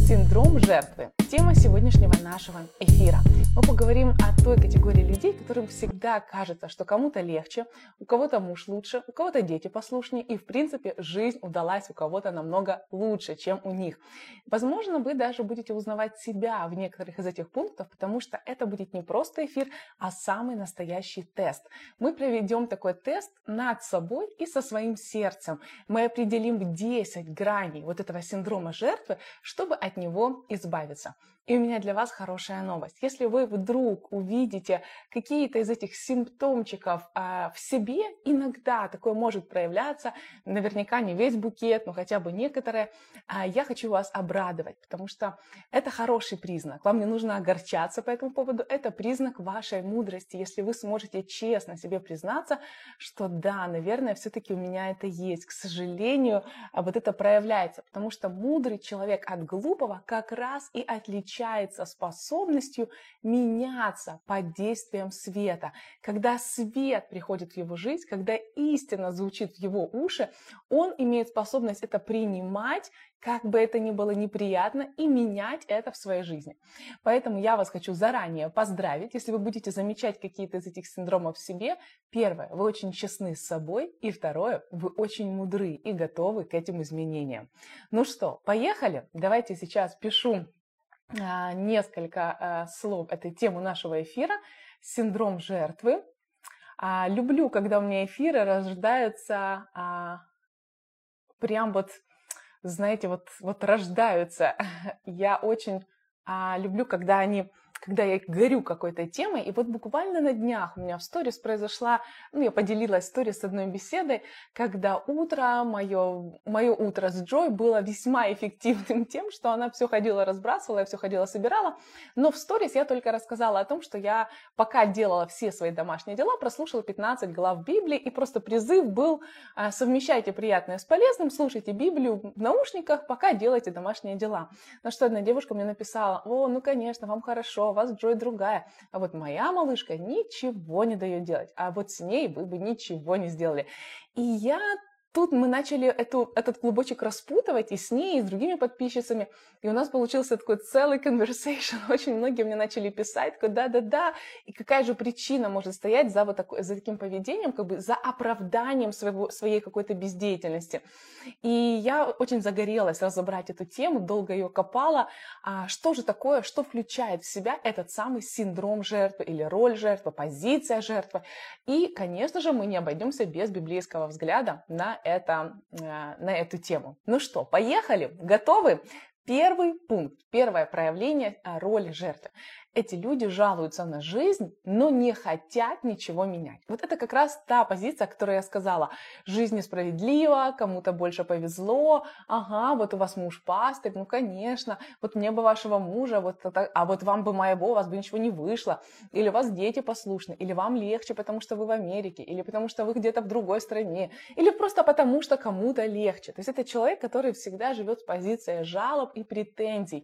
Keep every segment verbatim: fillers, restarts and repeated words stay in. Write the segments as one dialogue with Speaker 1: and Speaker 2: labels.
Speaker 1: Синдром жертвы. Тема сегодняшнего нашего эфира. Мы поговорим о той категории людей, которым всегда кажется, что кому-то легче, у кого-то муж лучше, у кого-то дети послушнее, и в принципе жизнь удалась у кого-то намного лучше, чем у них. Возможно, вы даже будете узнавать себя в некоторых из этих пунктов, потому что это будет не просто эфир, а самый настоящий тест. Мы проведем такой тест над собой и со своим сердцем. Мы определим десять граней вот этого синдрома жертвы, чтобы от него избавиться. И у меня для вас хорошая новость. Если вы вдруг увидите какие-то из этих симптомчиков а, в себе, иногда такое может проявляться, наверняка не весь букет, но хотя бы некоторые, а, я хочу вас обрадовать, потому что это хороший признак. Вам не нужно огорчаться по этому поводу, это признак вашей мудрости, если вы сможете честно себе признаться, что да, наверное, все-таки у меня это есть. К сожалению, вот это проявляется, потому что мудрый человек от глупого как раз и отличается способностью меняться под действием света. Когда свет приходит в его жизнь, когда истина звучит в его уши, он имеет способность это принимать, как бы это ни было неприятно, и менять это в своей жизни. Поэтому я вас хочу заранее поздравить, если вы будете замечать какие-то из этих синдромов в себе. Первое, вы очень честны с собой, и второе, вы очень мудры и готовы к этим изменениям. Ну что, поехали? Давайте сейчас пишу а, несколько а, слов этой темы нашего эфира. Синдром жертвы. А, люблю, когда у меня эфиры рождаются а, прям вот, знаете, вот, вот рождаются. Я очень а, люблю, когда они, когда я горю какой-то темой. И вот буквально на днях у меня в сторис произошла, ну, я поделилась сторис с одной беседой, когда утро, мое, мое утро с Джой было весьма эффективным тем, что она все ходила разбрасывала, я все ходила собирала. Но в сторис я только рассказала о том, что я пока делала все свои домашние дела, прослушала пятнадцать глав Библии, и просто призыв был: совмещайте приятное с полезным, слушайте Библию в наушниках, пока делаете домашние дела. На что одна девушка мне написала: о, ну конечно, вам хорошо, у вас Джой другая, а вот моя малышка ничего не дает делать, а вот с ней вы бы ничего не сделали. И я тут мы начали эту, этот клубочек распутывать и с ней, и с другими подписчицами, и у нас получился такой целый conversation. Очень многие мне начали писать, такой, да-да-да, и какая же причина может стоять за, вот такой, за таким поведением, как бы за оправданием своего, своей какой-то бездеятельности. И я очень загорелась разобрать эту тему, долго ее копала. А что же такое, что включает в себя этот самый синдром жертвы или роль жертвы, позиция жертвы. И, конечно же, мы не обойдемся без библейского взгляда на Это, на эту тему. Ну что, поехали? Готовы? Первый пункт, первое проявление роли жертвы. Эти люди жалуются на жизнь, но не хотят ничего менять. Вот это как раз та позиция, о которой я сказала. Жизнь несправедлива, кому-то больше повезло. Ага, вот у вас муж пастырь, ну конечно. Вот мне бы вашего мужа, вот это, а вот вам бы моего, у вас бы ничего не вышло. Или у вас дети послушны, или вам легче, потому что вы в Америке, или потому что вы где-то в другой стране, или просто потому что кому-то легче. То есть это человек, который всегда живет с позиции жалоб и претензий.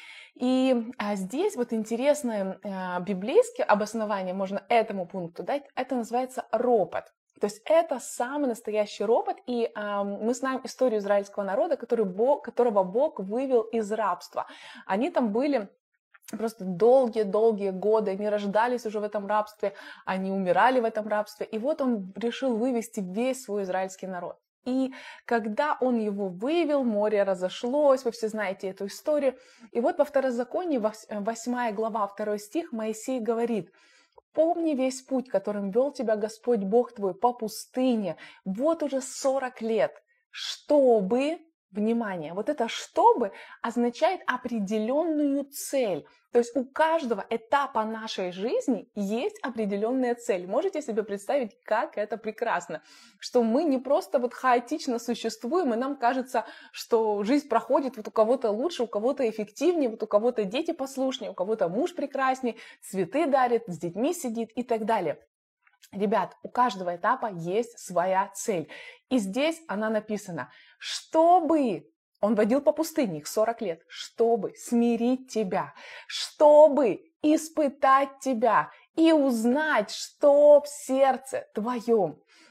Speaker 1: И а, здесь вот интересное а, библейское обоснование можно этому пункту дать. Это называется ропот. То есть это самый настоящий ропот. И а, мы знаем историю израильского народа, который Бог, которого Бог вывел из рабства. Они там были просто долгие-долгие годы, они рождались уже в этом рабстве, они умирали в этом рабстве. И вот он решил вывести весь свой израильский народ. И когда он его вывел, море разошлось, вы все знаете эту историю. И вот во Второзаконии, восьмая глава, второй стих, Моисей говорит: «Помни весь путь, которым вел тебя Господь Бог твой по пустыне, вот уже сорок лет, чтобы...» Внимание, вот это «чтобы» означает определенную цель. То есть у каждого этапа нашей жизни есть определенная цель. Можете себе представить, как это прекрасно, что мы не просто вот хаотично существуем, и нам кажется, что жизнь проходит вот у кого-то лучше, у кого-то эффективнее, вот у кого-то дети послушнее, у кого-то муж прекраснее, цветы дарит, с детьми сидит и так далее. Ребят, у каждого этапа есть своя цель. И здесь она написана: чтобы... Он водил по пустыне их сорок лет, чтобы смирить тебя, чтобы испытать тебя и узнать, что в сердце твоем.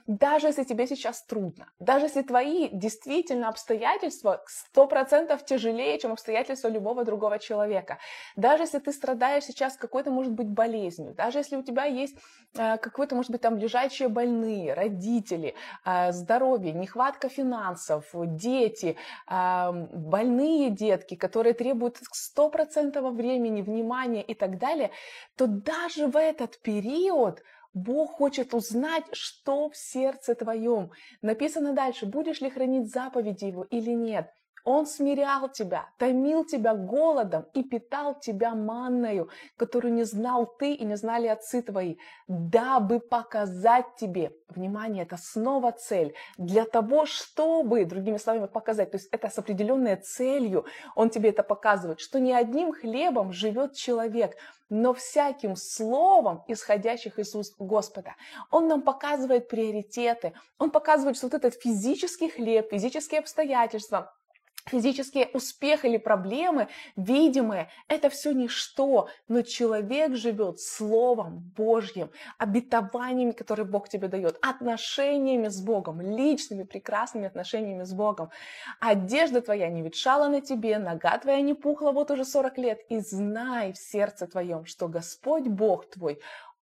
Speaker 1: Даже если тебе сейчас трудно, даже если твои действительно обстоятельства сто процентов тяжелее, чем обстоятельства любого другого человека, даже если ты страдаешь сейчас какой-то, может быть, болезнью, даже если у тебя есть э, какой-то, может быть, там лежачие больные, родители, э, здоровье, нехватка финансов, дети, э, больные детки, которые требуют сто процентов времени, внимания и так далее, то даже в этот период Бог хочет узнать, что в сердце твоем. Написано дальше, будешь ли хранить заповеди Его или нет. Он смирял тебя, томил тебя голодом и питал тебя манною, которую не знал ты и не знали отцы твои, дабы показать тебе, внимание, это снова цель, для того, чтобы, другими словами, показать, то есть это с определенной целью, он тебе это показывает, что не одним хлебом живет человек, но всяким словом, исходящих из уст Господа. Он нам показывает приоритеты, он показывает, что вот этот физический хлеб, физические обстоятельства, физические успехи или проблемы, видимые, это все ничто, но человек живет Словом Божьим, обетованиями, которые Бог тебе дает, отношениями с Богом, личными прекрасными отношениями с Богом. Одежда твоя не ветшала на тебе, нога твоя не пухла вот уже сорок лет, и знай в сердце твоем, что Господь Бог твой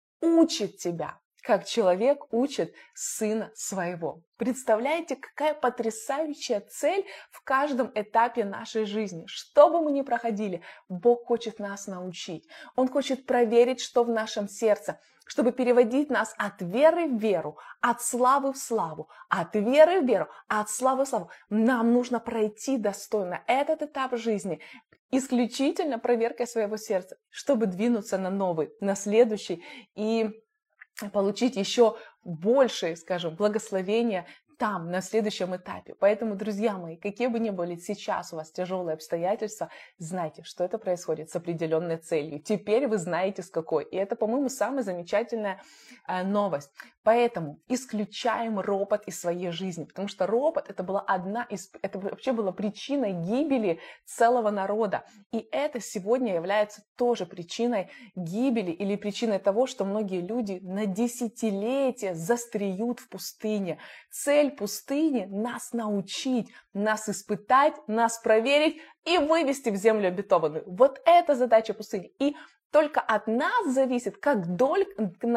Speaker 1: учит тебя, как человек учит сына своего. Представляете, какая потрясающая цель в каждом этапе нашей жизни. Что бы мы ни проходили, Бог хочет нас научить. Он хочет проверить, что в нашем сердце, чтобы переводить нас от веры в веру, от славы в славу, от веры в веру, от славы в славу. Нам нужно пройти достойно этот этап жизни, исключительно проверкой своего сердца, чтобы двинуться на новый, на следующий и получить еще больше, скажем, благословения там, на следующем этапе. Поэтому, друзья мои, какие бы ни были сейчас у вас тяжелые обстоятельства, знайте, что это происходит с определенной целью. Теперь вы знаете, с какой. И это, по-моему, самая замечательная э, новость. Поэтому исключаем ропот из своей жизни, потому что ропот это была одна из, это вообще была причиной гибели целого народа. И это сегодня является тоже причиной гибели или причиной того, что многие люди на десятилетия застреют в пустыне. Цель пустыни – нас научить, нас испытать, нас проверить и вывести в землю обетованную. Вот это задача пустыни. И только от нас зависит, как, доль,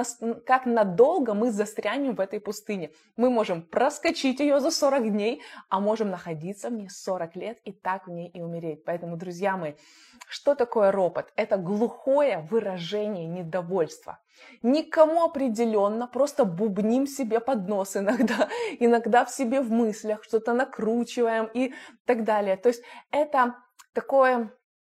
Speaker 1: как надолго мы застрянем в этой пустыне. Мы можем проскочить ее за сорок дней, а можем находиться в ней сорок лет и так в ней и умереть. Поэтому, друзья мои, что такое ропот? Это глухое выражение недовольства. Никому определенно, просто бубним себе под нос иногда, иногда в себе в мыслях, что-то накручиваем и так далее. То есть это такое...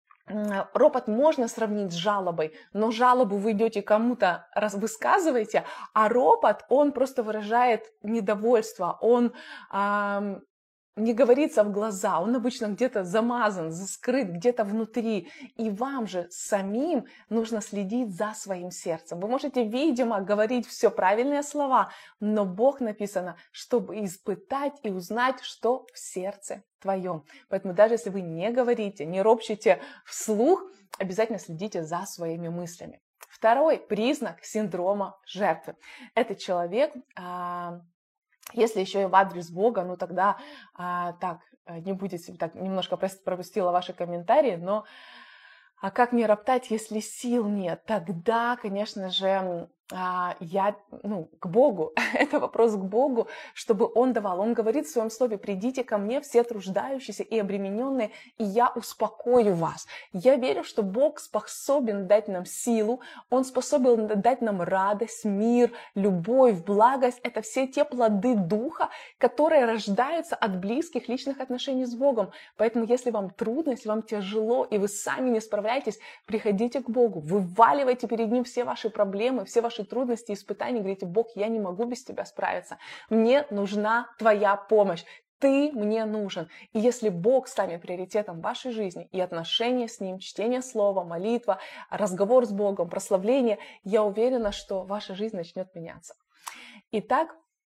Speaker 1: Ропот можно сравнить с жалобой, но жалобу вы идете кому-то, высказываете, а ропот, он просто выражает недовольство, он э, не говорится в глаза, он обычно где-то замазан, скрыт, где-то внутри. И вам же самим нужно следить за своим сердцем. Вы можете, видимо, говорить все правильные слова, но Бог написано, чтобы испытать и узнать, что в сердце твоем. Поэтому даже если вы не говорите, не ропщите вслух, обязательно следите за своими мыслями. Второй признак синдрома жертвы. Это человек, а, если еще и в адрес Бога, ну тогда а, так, не будете, так немножко пропустила ваши комментарии, но а как не роптать, если сил нет? Тогда, конечно же, я, ну, к Богу, это вопрос к Богу, чтобы Он давал. Он говорит в Своем Слове: придите ко мне все труждающиеся и обремененные, и я успокою вас. Я верю, что Бог способен дать нам силу, Он способен дать нам радость, мир, любовь, благость. Это все те плоды Духа, которые рождаются от близких личных отношений с Богом. Поэтому, если вам трудно, если вам тяжело, и вы сами не справляетесь, приходите к Богу, вываливайте перед Ним все ваши проблемы, все ваши трудности, испытания, говорите: Бог, я не могу без Тебя справиться, мне нужна Твоя помощь, Ты мне нужен. И если Бог станет приоритетом вашей жизни и отношения с Ним, чтение Слова, молитва, разговор с Богом, прославление, я уверена, что ваша жизнь начнет меняться. Итак,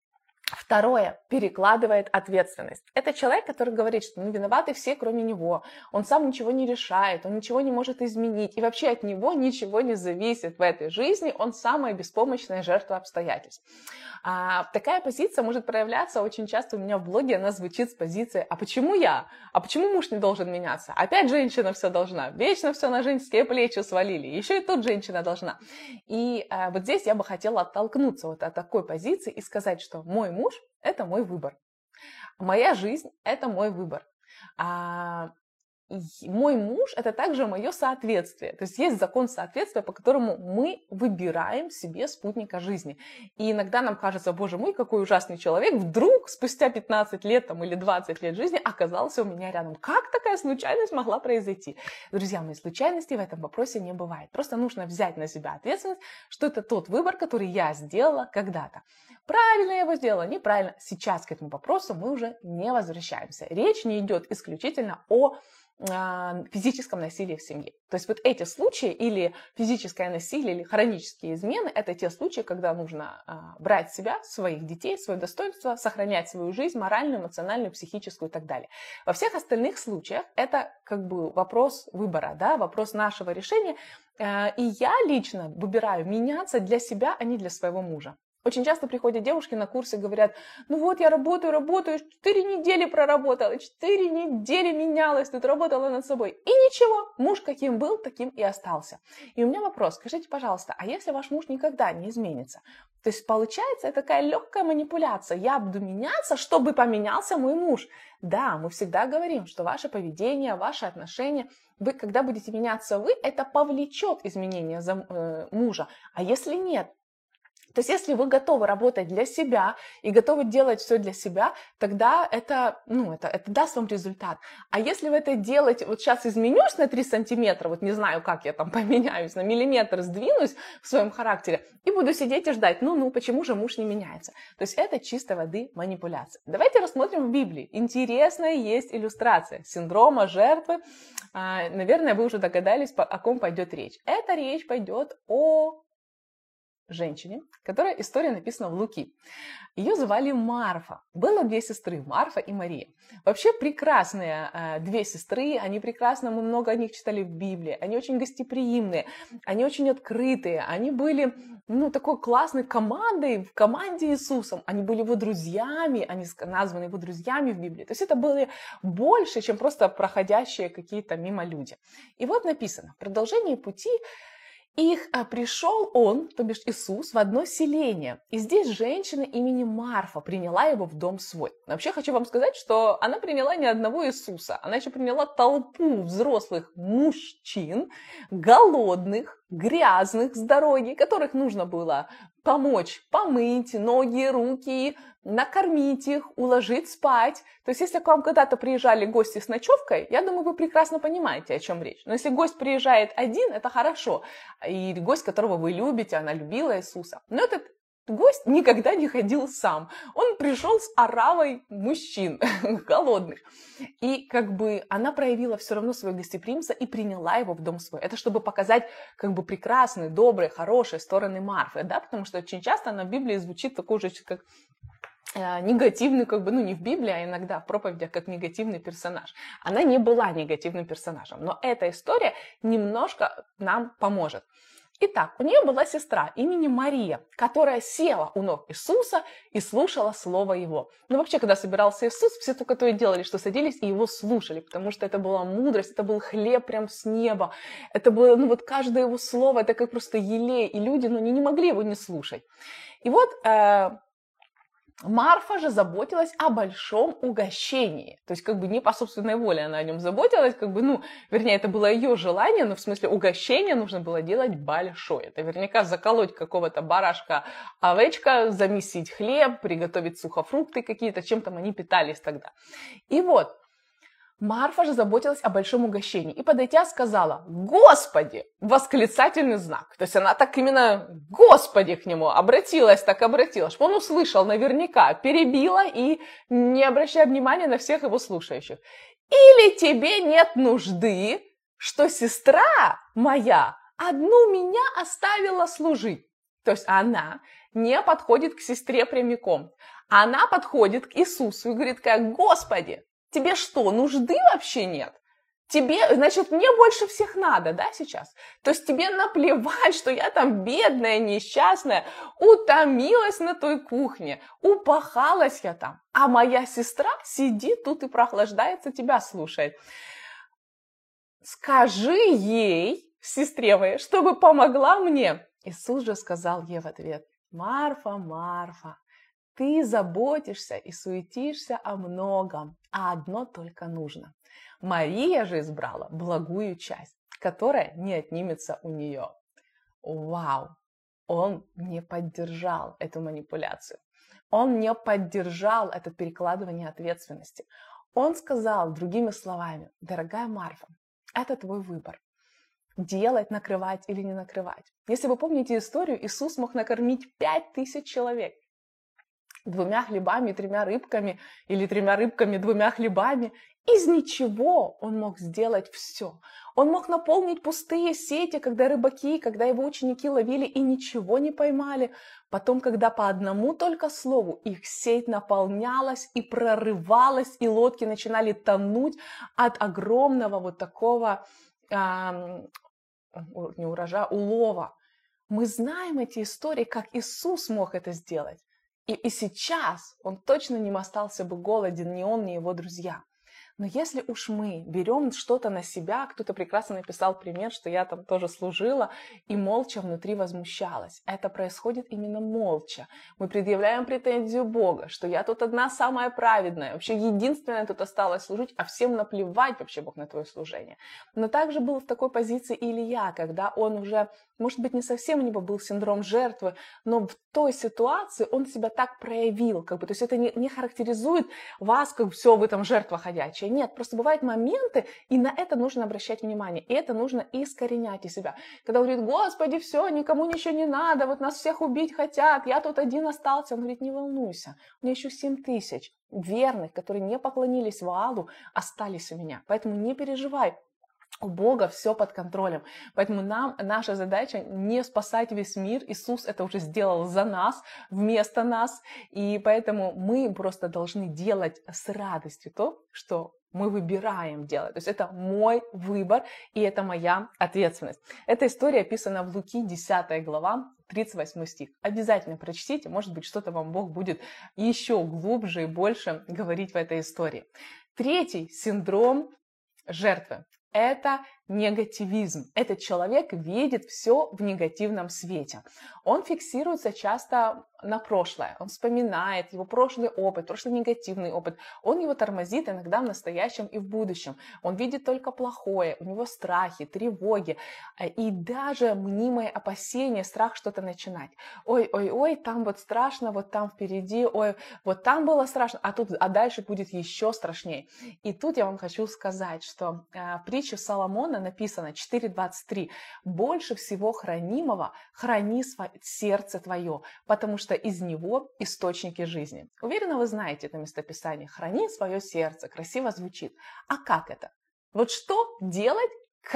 Speaker 1: Второе, перекладывает ответственность. Это человек, который говорит, что ну, виноваты все, кроме него. Он сам ничего не решает, он ничего не может изменить. И вообще от него ничего не зависит в этой жизни. Он самая беспомощная жертва обстоятельств. А, такая позиция может проявляться очень часто у меня в блоге. Она звучит с позиции «А почему я? А почему муж не должен меняться? Опять женщина все должна. Вечно все на женские плечи свалили. Еще и тут женщина должна». И а, вот здесь я бы хотела оттолкнуться вот от такой позиции и сказать, что мой муж – это мой выбор. Моя жизнь – это мой выбор. А, мой муж – это также мое соответствие. То есть есть закон соответствия, по которому мы выбираем себе спутника жизни. И иногда нам кажется, боже мой, какой ужасный человек, вдруг спустя пятнадцать лет там, или двадцать лет жизни оказался у меня рядом. Как такая случайность могла произойти? Друзья мои, случайностей в этом вопросе не бывает. Просто нужно взять на себя ответственность, что это тот выбор, который я сделала когда-то. Правильно я его сделала, неправильно. Сейчас к этому вопросу мы уже не возвращаемся. Речь не идет исключительно о э, физическом насилии в семье. То есть вот эти случаи, или физическое насилие, или хронические измены, это те случаи, когда нужно э, брать себя, своих детей, свое достоинство, сохранять свою жизнь, моральную, эмоциональную, психическую и так далее. Во всех остальных случаях это как бы вопрос выбора, да, вопрос нашего решения. Э, и я лично выбираю меняться для себя, а не для своего мужа. Очень часто приходят девушки на курсы и говорят, ну вот я работаю, работаю, четыре недели проработала, четыре недели менялась, тут работала над собой. И ничего, муж каким был, таким и остался. И у меня вопрос, скажите, пожалуйста, а если ваш муж никогда не изменится? То есть получается это такая легкая манипуляция. Я буду меняться, чтобы поменялся мой муж. Да, мы всегда говорим, что ваше поведение, ваши отношения, вы, когда будете меняться вы, это повлечет изменения за, э, мужа. А если нет? То есть, если вы готовы работать для себя и готовы делать все для себя, тогда это, ну, это, это даст вам результат. А если вы это делаете, вот сейчас изменюсь на три сантиметра, вот не знаю, как я там поменяюсь, на миллиметр сдвинусь в своем характере и буду сидеть и ждать, ну-ну, почему же муж не меняется? То есть, это чистой воды манипуляция. Давайте рассмотрим в Библии. Интересная есть иллюстрация синдрома жертвы. Наверное, вы уже догадались, о ком пойдет речь. Эта речь пойдет о женщине, которая история написана в Луки. Ее звали Марфа. Было две сестры, Марфа и Мария. Вообще прекрасные э, две сестры, они прекрасно, мы много о них читали в Библии, они очень гостеприимные, они очень открытые, они были, ну, такой классной командой, в команде Иисуса, они были его друзьями, они названы его друзьями в Библии. То есть это было больше, чем просто проходящие какие-то мимо люди. И вот написано, в продолжении пути их а, пришел он, то бишь Иисус, в одно селение. И здесь женщина именем Марфа приняла его в дом свой. Вообще хочу вам сказать, что она приняла не одного Иисуса, она еще приняла толпу взрослых мужчин, голодных, грязных с дороги, которых нужно было помочь помыть ноги, руки, накормить их, уложить спать. То есть, если к вам когда-то приезжали гости с ночевкой, я думаю, вы прекрасно понимаете, о чем речь. Но если гость приезжает один, это хорошо. И гость, которого вы любите, она любила Иисуса. Но этот гость никогда не ходил сам. Он пришел с оравой мужчин, голодных. И как бы она проявила все равно свое гостеприимство и приняла его в дом свой. Это чтобы показать как бы прекрасные, добрые, хорошие стороны Марфы, да, потому что очень часто она в Библии звучит такой же, как негативный, как бы, ну не в Библии, а иногда в проповедях, как негативный персонаж. Она не была негативным персонажем, но эта история немножко нам поможет. Итак, у нее была сестра именем Мария, которая села у ног Иисуса и слушала слово его. Ну вообще, когда собирался Иисус, все только то и делали, что садились и его слушали, потому что это была мудрость, это был хлеб прям с неба, это было, ну вот каждое его слово, это как просто елей, и люди, ну не, не могли его не слушать. И вот э, Марфа же заботилась о большом угощении. То есть, как бы не по собственной воле она о нем заботилась, как бы, ну, вернее, это было ее желание, но в смысле угощение нужно было делать большое. Это наверняка заколоть какого-то барашка, овечка, замесить хлеб, приготовить сухофрукты какие-то, чем там они питались тогда. И вот, Марфа же заботилась о большом угощении и, подойдя, сказала: «Господи!» Восклицательный знак. То есть она так именно «Господи» к нему обратилась, так обратилась, чтобы он услышал наверняка, перебила и не обращая внимания на всех его слушающих. «Или тебе нет нужды, что сестра моя одну меня оставила служить?» То есть она не подходит к сестре прямиком. Она подходит к Иисусу и говорит, как: Господи, тебе что, нужды вообще нет? Тебе, значит, мне больше всех надо, да, сейчас? То есть тебе наплевать, что я там бедная, несчастная, утомилась на той кухне, упахалась я там, а моя сестра сидит тут и прохлаждается, тебя слушает. Скажи ей, сестре моей, чтобы помогла мне. Иисус же сказал ей в ответ: Марфа, Марфа, ты заботишься и суетишься о многом, а одно только нужно. Мария же избрала благую часть, которая не отнимется у нее. Вау! Он не поддержал эту манипуляцию. Он не поддержал это перекладывание ответственности. Он сказал другими словами: дорогая Марфа, это твой выбор. Делать, накрывать или не накрывать. Если вы помните историю, Иисус мог накормить пять тысяч человек. Двумя хлебами, тремя рыбками, или тремя рыбками, двумя хлебами. Из ничего он мог сделать все. Он мог наполнить пустые сети, когда рыбаки, когда его ученики ловили и ничего не поймали. Потом, когда по одному только слову их сеть наполнялась и прорывалась, и лодки начинали тонуть от огромного вот такого, э, не урожая, улова. Мы знаем эти истории, как Иисус мог это сделать. И, и сейчас он точно не остался бы голоден, ни он, ни его друзья. Но если уж мы берем что-то на себя, кто-то прекрасно написал пример, что я там тоже служила и молча внутри возмущалась. Это происходит именно молча. Мы предъявляем претензию Бога, что я тут одна самая праведная, вообще единственная тут осталась служить, а всем наплевать вообще, Бог, на твое служение. Но также был в такой позиции Илия, когда он уже, может быть, не совсем у него был синдром жертвы, но в той ситуации он себя так проявил, как бы, то есть это не, не характеризует вас, как все, вы там жертва ходячая. Нет, просто бывают моменты, и на это нужно обращать внимание, и это нужно искоренять из себя. Когда он говорит: Господи, все, никому ничего не надо, вот нас всех убить хотят, я тут один остался. Он говорит: не волнуйся, у меня еще семь тысяч верных, которые не поклонились Ваалу, остались у меня, поэтому не переживай. У Бога все под контролем. Поэтому нам, наша задача не спасать весь мир. Иисус это уже сделал за нас, вместо нас. И поэтому мы просто должны делать с радостью то, что мы выбираем делать. То есть это мой выбор, и это моя ответственность. Эта история описана в Луки, десятая глава, тридцать восьмой стих. Обязательно прочтите, может быть, что-то вам Бог будет еще глубже и больше говорить в этой истории. Третий синдром жертвы. Это негативизм. Этот человек видит все в негативном свете. Он фиксируется часто на прошлое. Он вспоминает его прошлый опыт, прошлый негативный опыт. Он его тормозит иногда в настоящем и в будущем. Он видит только плохое. У него страхи, тревоги и даже мнимые опасения, страх что-то начинать. Ой-ой-ой, там вот страшно, вот там впереди, ой, вот там было страшно, а тут, а дальше будет еще страшнее. И тут я вам хочу сказать, что э, притча Соломона написано четыре двадцать три. Больше всего хранимого храни сердце твое, потому что из него источники жизни. Уверена, вы знаете это местописание. Храни свое сердце. Красиво звучит. А как это? Вот что делать,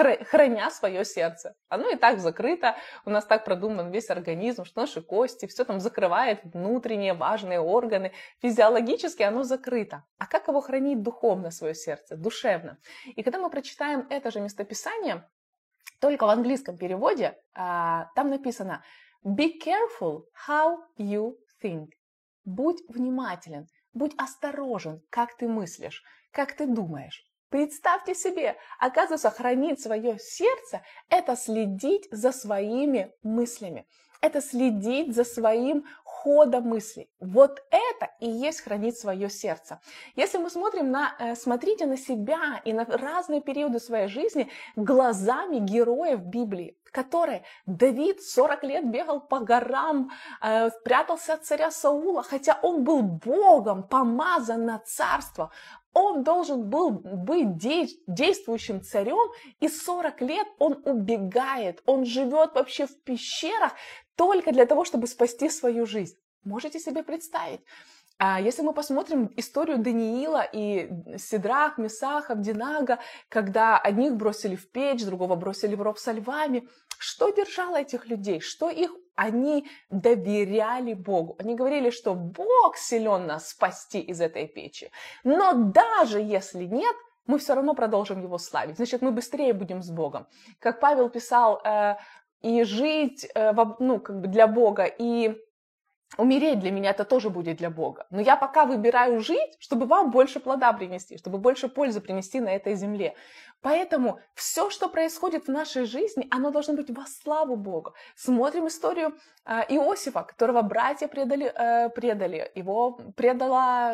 Speaker 1: храня свое сердце? Оно и так закрыто. У нас так продуман весь организм, что наши кости, все там закрывает внутренние важные органы. Физиологически оно закрыто. А как его хранить духовно, свое сердце, душевно? И когда мы прочитаем это же местописание, только в английском переводе, там написано: Be careful how you think. Будь внимателен, будь осторожен, как ты мыслишь, как ты думаешь. Представьте себе, оказывается, хранить свое сердце – это следить за своими мыслями, это следить за своим ходом мыслей. Вот это и есть хранить свое сердце. Если мы смотрим на, смотрите на себя и на разные периоды своей жизни глазами героев Библии, которые Давид сорок лет бегал по горам, э, прятался от царя Саула, хотя он был Богом помазан на царство. Он должен был быть действующим царем, и сорок лет он убегает, он живет вообще в пещерах только для того, чтобы спасти свою жизнь. Можете себе представить? Если мы посмотрим историю Даниила и Сидрах, Месах, Авдинага, когда одних бросили в печь, другого бросили в ров со львами, что держало этих людей? Что их? Они доверяли Богу. Они говорили, что Бог силен нас спасти из этой печи. Но даже если нет, мы все равно продолжим Его славить. Значит, мы быстрее будем с Богом. Как Павел писал, э, и жить э, ну, как бы для Бога, и умереть для меня это тоже будет для Бога. Но я пока выбираю жить, чтобы вам больше плода принести, чтобы больше пользы принести на этой земле. Поэтому все, что происходит в нашей жизни, оно должно быть во славу Бога. Смотрим историю э, Иосифа, которого братья предали, э, предали. Его предала,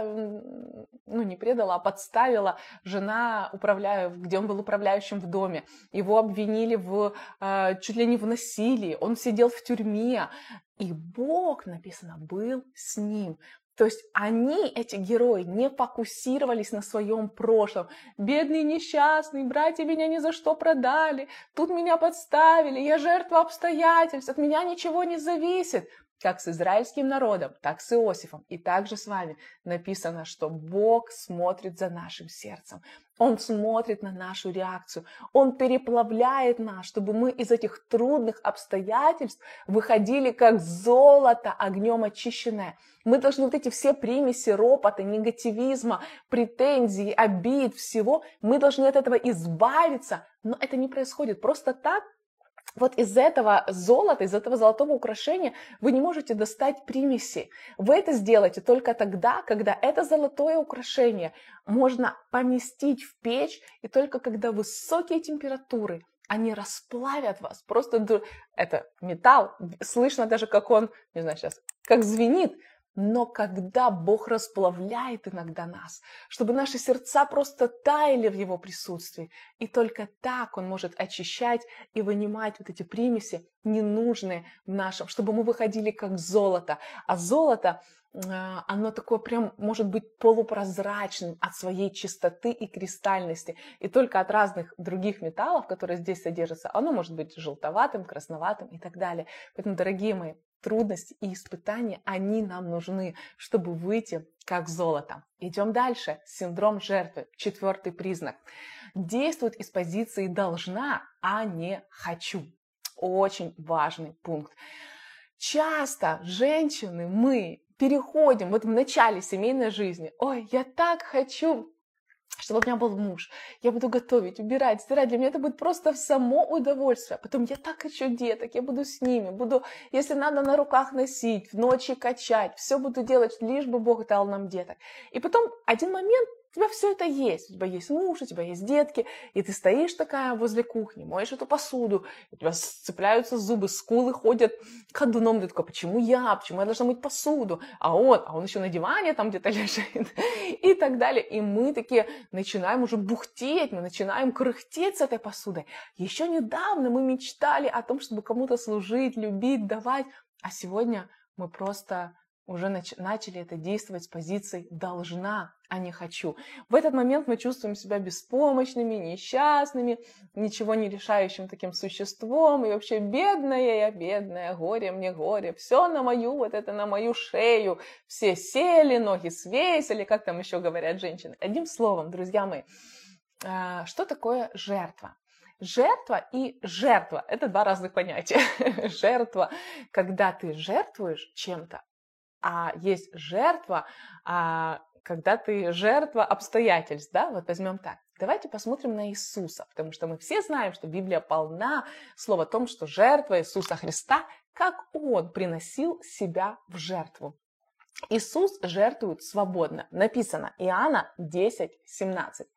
Speaker 1: ну не предала, а подставила жена, управляя, где он был управляющим в доме. Его обвинили в, э, чуть ли не в насилии, он сидел в тюрьме. И Бог, написано, был с ним. То есть они, эти герои, не фокусировались на своем прошлом. Бедный, несчастный, братья меня ни за что продали, тут меня подставили, я жертва обстоятельств, от меня ничего не зависит. Как с израильским народом, так с Иосифом. И также с вами написано, что Бог смотрит за нашим сердцем. Он смотрит на нашу реакцию. Он переплавляет нас, чтобы мы из этих трудных обстоятельств выходили как золото огнем очищенное. Мы должны вот эти все примеси ропота, негативизма, претензий, обид, всего, мы должны от этого избавиться. Но это не происходит просто так. Вот из этого золота, из этого золотого украшения вы не можете достать примеси. Вы это сделаете только тогда, когда это золотое украшение можно поместить в печь, и только когда высокие температуры, они расплавят вас. Просто это металл, слышно даже, как он, не знаю сейчас, как звенит. Но когда Бог расплавляет иногда нас, чтобы наши сердца просто таяли в Его присутствии, и только так Он может очищать и вынимать вот эти примеси ненужные в нашем, чтобы мы выходили как золото. А золото, оно такое прям может быть полупрозрачным от своей чистоты и кристальности. И только от разных других металлов, которые здесь содержатся, оно может быть желтоватым, красноватым и так далее. Поэтому, дорогие мои, трудности и испытания, они нам нужны, чтобы выйти как золото. Идем дальше. Синдром жертвы. Четвертый признак. Действует из позиции «должна», а не «хочу». Очень важный пункт. Часто женщины, мы переходим вот в начале семейной жизни. Ой, я так хочу, чтобы у меня был муж, я буду готовить, убирать, стирать. Для меня это будет просто само удовольствие. Потом я так хочу деток, я буду с ними, буду, если надо, на руках носить, в ночи качать, все буду делать, лишь бы Бог дал нам деток. И потом один момент, у тебя все это есть. У тебя есть муж, у тебя есть детки, и ты стоишь такая возле кухни, моешь эту посуду, у тебя сцепляются зубы, скулы ходят ходуном. Ты такой, почему я? Почему я должна мыть посуду? А он, а он еще на диване там где-то лежит. И так далее. И мы такие начинаем уже бухтеть, мы начинаем кряхтеть с этой посудой. Еще недавно мы мечтали о том, чтобы кому-то служить, любить, давать. А сегодня мы просто уже нач- начали это действовать с позиции «должна», а не «хочу». В этот момент мы чувствуем себя беспомощными, несчастными, ничего не решающим таким существом, и вообще бедная я, бедная, горе мне горе, все на мою, вот это на мою шею, все сели, ноги свесили, как там еще говорят женщины. Одним словом, друзья мои, что такое жертва? Жертва и жертва – это два разных понятия. Жертва, когда ты жертвуешь чем-то, а есть жертва, а, когда ты жертва обстоятельств, да, вот возьмем так. Давайте посмотрим на Иисуса, потому что мы все знаем, что Библия полна слова о том, что жертва Иисуса Христа, как Он приносил себя в жертву. Иисус жертвует свободно. Написано Иоанна десять семнадцать.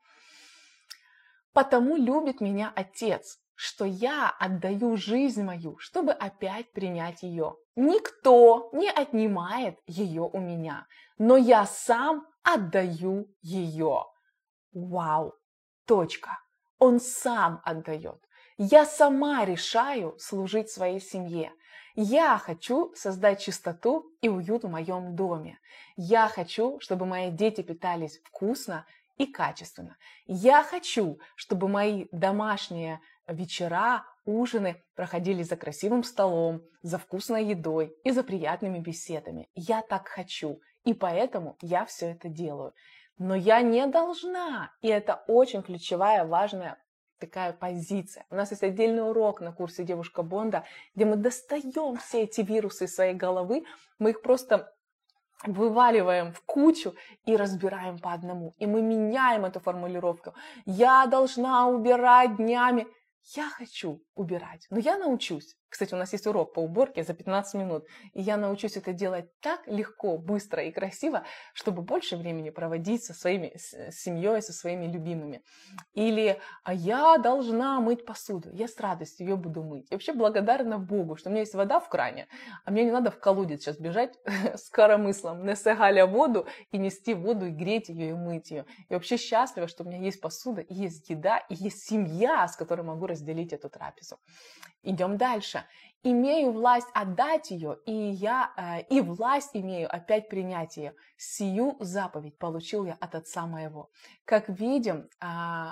Speaker 1: «Потому любит меня Отец, что я отдаю жизнь мою, чтобы опять принять ее. Никто не отнимает ее у меня, но я сам отдаю ее». Вау! Точка. Он сам отдает. Я сама решаю служить своей семье. Я хочу создать чистоту и уют в моем доме. Я хочу, чтобы мои дети питались вкусно и качественно. Я хочу, чтобы мои домашние вечера, ужины проходили за красивым столом, за вкусной едой и за приятными беседами. Я так хочу. И поэтому я все это делаю. Но я не должна. И это очень ключевая, важная такая позиция. У нас есть отдельный урок на курсе «Девушка Бонда», где мы достаем все эти вирусы из своей головы, мы их просто вываливаем в кучу и разбираем по одному. И мы меняем эту формулировку. Я должна убирать днями. Я хочу убирать, но я научусь. Кстати, у нас есть урок по уборке за пятнадцать минут. И я научусь это делать так легко, быстро и красиво, чтобы больше времени проводить со своими с семьей, со своими любимыми. Или а я должна мыть посуду. Я с радостью ее буду мыть. И вообще благодарна Богу, что у меня есть вода в кране, а мне не надо в колодец сейчас бежать с коромыслом, нести Галя воду и нести воду, и греть ее, и мыть ее. И вообще счастлива, что у меня есть посуда, и есть еда, и есть семья, с которой могу разделить эту трапезу. Идем дальше. Имею власть отдать ее, и я э, и власть имею опять принять ее. Сию заповедь получил я от Отца моего. Как видим, э,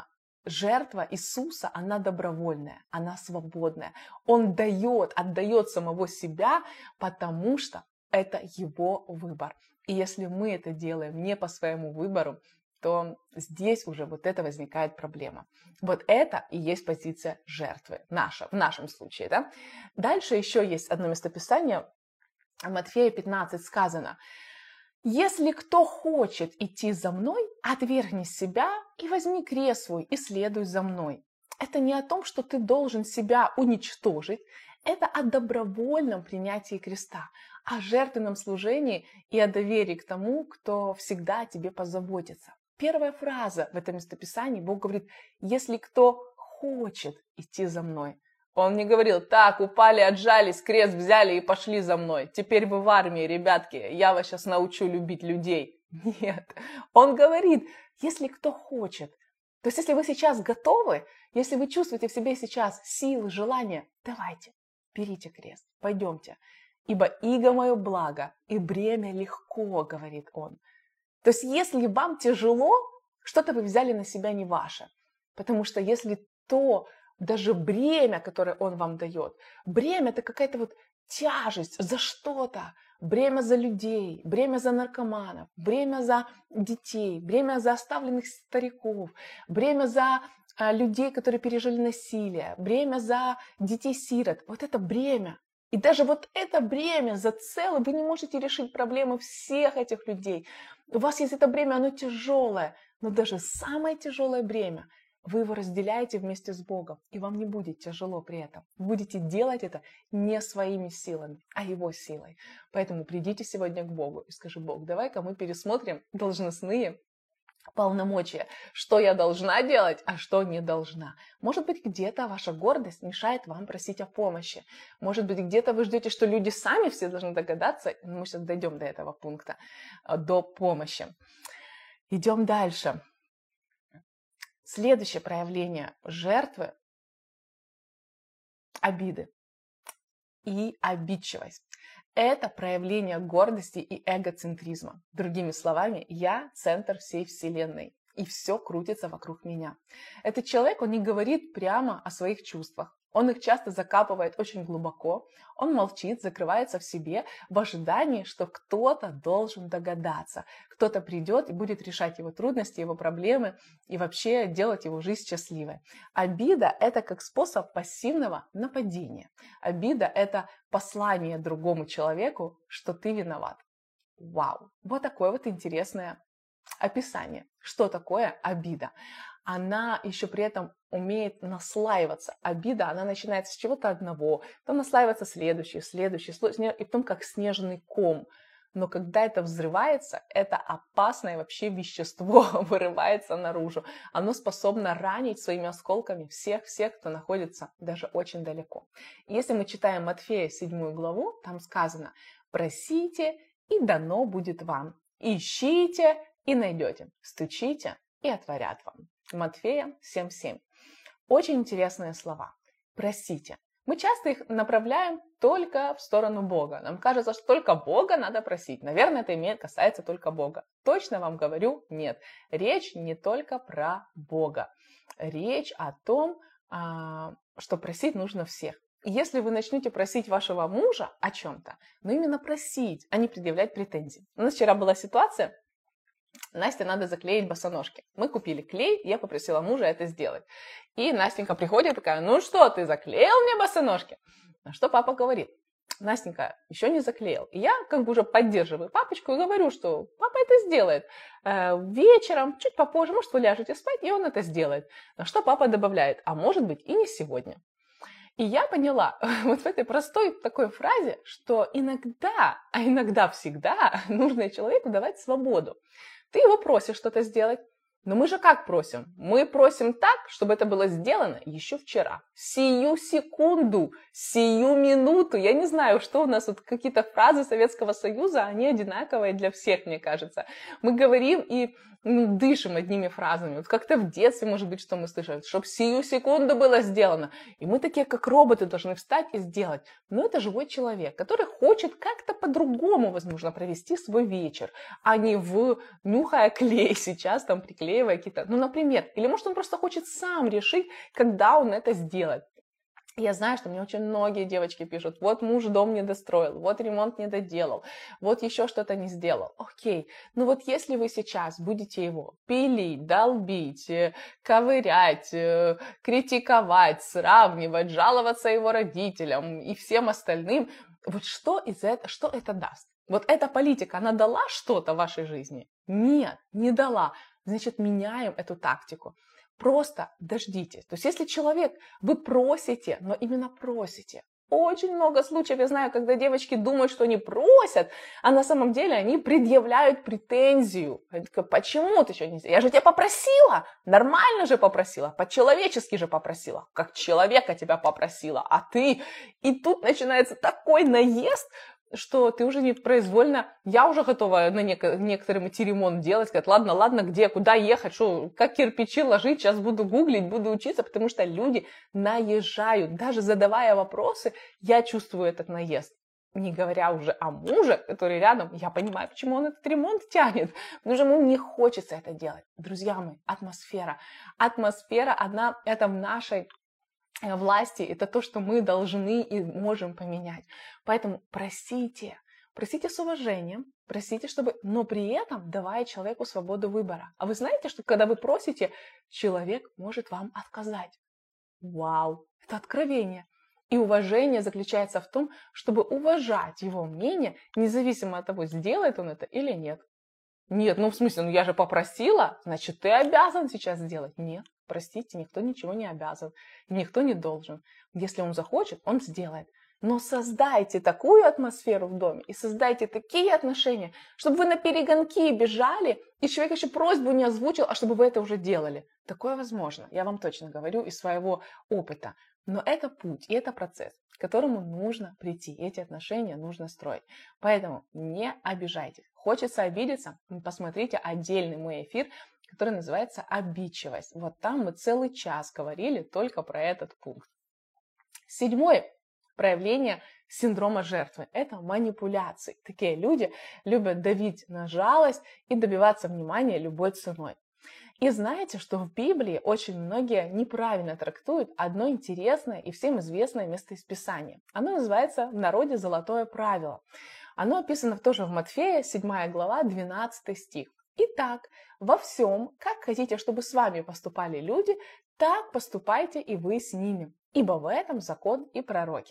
Speaker 1: жертва Иисуса, она добровольная, она свободная. Он дает, отдает самого себя, потому что это его выбор. И если мы это делаем не по своему выбору, то здесь уже вот это возникает проблема. Вот это и есть позиция жертвы, наша, в нашем случае. Да? Дальше еще есть одно местописание, в Матфея пятнадцать сказано: «Если кто хочет идти за мной, отвергни себя и возьми крест свой и следуй за мной». Это не о том, что ты должен себя уничтожить, это о добровольном принятии креста, о жертвенном служении и о доверии к тому, кто всегда о тебе позаботится. Первая фраза в этом местописании, Бог говорит: «Если кто хочет идти за мной». Он не говорил: так, упали, отжались, крест взяли и пошли за мной. Теперь вы в армии, ребятки, я вас сейчас научу любить людей. Нет. Он говорит: если кто хочет. То есть, если вы сейчас готовы, если вы чувствуете в себе сейчас силы, желание, давайте, берите крест, пойдемте. Ибо иго мое благо, и бремя легко, говорит он. То есть, если вам тяжело, что-то вы взяли на себя не ваше. Потому что если то, даже бремя, которое он вам дает, бремя – это какая-то вот тяжесть за что-то, бремя за людей, бремя за наркоманов, бремя за детей, бремя за оставленных стариков, бремя за а, людей, которые пережили насилие, бремя за детей-сирот. Вот это бремя. И даже вот это бремя за целое, вы не можете решить проблемы всех этих людей. У вас есть это бремя, оно тяжелое, но даже самое тяжелое бремя, вы его разделяете вместе с Богом, и вам не будет тяжело при этом. Вы будете делать это не своими силами, а Его силой. Поэтому придите сегодня к Богу и скажи: Бог, давай-ка мы пересмотрим должностные полномочия, что я должна делать, а что не должна. Может быть, где-то ваша гордость мешает вам просить о помощи. Может быть, где-то вы ждете, что люди сами все должны догадаться. Мы сейчас дойдем до этого пункта, до помощи. Идем дальше. Следующее проявление жертвы – обиды и обидчивость. Это проявление гордости и эгоцентризма. Другими словами, я центр всей вселенной, и все крутится вокруг меня. Этот человек, он не говорит прямо о своих чувствах. Он их часто закапывает очень глубоко. Он молчит, закрывается в себе в ожидании, что кто-то должен догадаться. Кто-то придет и будет решать его трудности, его проблемы и вообще делать его жизнь счастливой. Обида – это как способ пассивного нападения. Обида – это послание другому человеку, что ты виноват. Вау! Вот такое вот интересное описание. Что такое обида? Она еще при этом умеет наслаиваться. Обида, она начинается с чего-то одного, потом наслаивается следующий, следующий, и потом как снежный ком. Но когда это взрывается, это опасное вообще вещество вырывается наружу. Оно способно ранить своими осколками всех-всех, кто находится даже очень далеко. Если мы читаем Матфея седьмую главу, там сказано: «Просите, и дано будет вам. Ищите, и найдете. Стучите, и отворят вам». Матфея семь семь. Очень интересные слова. Просите. Мы часто их направляем только в сторону Бога. Нам кажется, что только Бога надо просить. Наверное, это имеет, касается только Бога. Точно вам говорю, нет. Речь не только про Бога. Речь о том, что просить нужно всех. если вы начнете просить вашего мужа о чем-то, но именно просить, а не предъявлять претензии. У нас вчера была ситуация, Насте надо заклеить босоножки. Мы купили клей, я попросила мужа это сделать. И Настенька приходит такая: ну что, ты заклеил мне босоножки? На что папа говорит: Настенька, еще не заклеил. И я как бы уже поддерживаю папочку и говорю, что папа это сделает э, вечером, чуть попозже, может, вы ляжете спать, и он это сделает. На что папа добавляет: а может быть и не сегодня. И я поняла вот в этой простой такой фразе, что иногда, а иногда всегда нужно человеку давать свободу. Ты его просишь что-то сделать, но мы же как просим? Мы просим так, чтобы это было сделано еще вчера, сию секунду, сию минуту. Я не знаю, что у нас вот какие-то фразы Советского Союза, они одинаковые для всех, мне кажется. Мы говорим и ну, дышим одними фразами. Вот как-то в детстве, может быть, что мы слышали, чтобы сию секунду было сделано. И мы такие, как роботы, должны встать и сделать. Но это живой человек, который хочет как-то по-другому, возможно, провести свой вечер, а не в нюхая клей сейчас, там, приклеивая какие-то, ну, например. Или, может, он просто хочет сам решить, когда он это сделает. Я знаю, что мне очень многие девочки пишут: вот муж дом не достроил, вот ремонт не доделал, вот еще что-то не сделал. Окей, ну вот если вы сейчас будете его пилить, долбить, ковырять, критиковать, сравнивать, жаловаться его родителям и всем остальным, вот что из этого, что это даст? Вот эта политика, она дала что-то в вашей жизни? Нет, не дала. Значит, меняем эту тактику. Просто дождитесь. То есть, если человек, вы просите, но именно просите. Очень много случаев я знаю, когда девочки думают, что они просят, а на самом деле они предъявляют претензию. Почему ты еще не сделал? Я же тебя попросила, нормально же попросила, по-человечески же попросила, как человека тебя попросила, а ты... И тут начинается такой наезд, что ты уже непроизвольно, я уже готова на нек- некоторым идти ремонт делать, сказать: ладно, ладно, где, куда ехать, что, как кирпичи ложить, сейчас буду гуглить, буду учиться, потому что люди наезжают, даже задавая вопросы, я чувствую этот наезд. Не говоря уже о муже, который рядом, я понимаю, почему он этот ремонт тянет, потому что ему не хочется это делать. Друзья мои, атмосфера, атмосфера, одна, это в нашей власти, это то, что мы должны и можем поменять. Поэтому просите, просите с уважением, просите, чтобы, но при этом давая человеку свободу выбора. А вы знаете, что когда вы просите, человек может вам отказать. Вау, это откровение. И уважение заключается в том, чтобы уважать его мнение, независимо от того, сделает он это или нет. Нет, ну в смысле, ну я же попросила, значит, ты обязан сейчас сделать. Нет, простите, никто ничего не обязан, никто не должен. Если он захочет, он сделает. Но создайте такую атмосферу в доме и создайте такие отношения, чтобы вы на перегонки бежали, и человек еще просьбу не озвучил, а чтобы вы это уже делали. Такое возможно, я вам точно говорю из своего опыта. Но это путь, и это процесс, к которому нужно прийти. Эти отношения нужно строить. Поэтому не обижайтесь. Хочется обидеться? Посмотрите отдельный мой эфир, который называется «Обидчивость». Вот там мы целый час говорили только про этот пункт. Седьмое проявление синдрома жертвы – это манипуляции. Такие люди любят давить на жалость и добиваться внимания любой ценой. И знаете, что в Библии очень многие неправильно трактуют одно интересное и всем известное место из Писания. Оно называется в народе «Золотое правило». Оно описано тоже в Матфея, седьмая глава, двенадцатый стих. Итак, во всем, как хотите, чтобы с вами поступали люди, так поступайте и вы с ними, ибо в этом закон и пророки.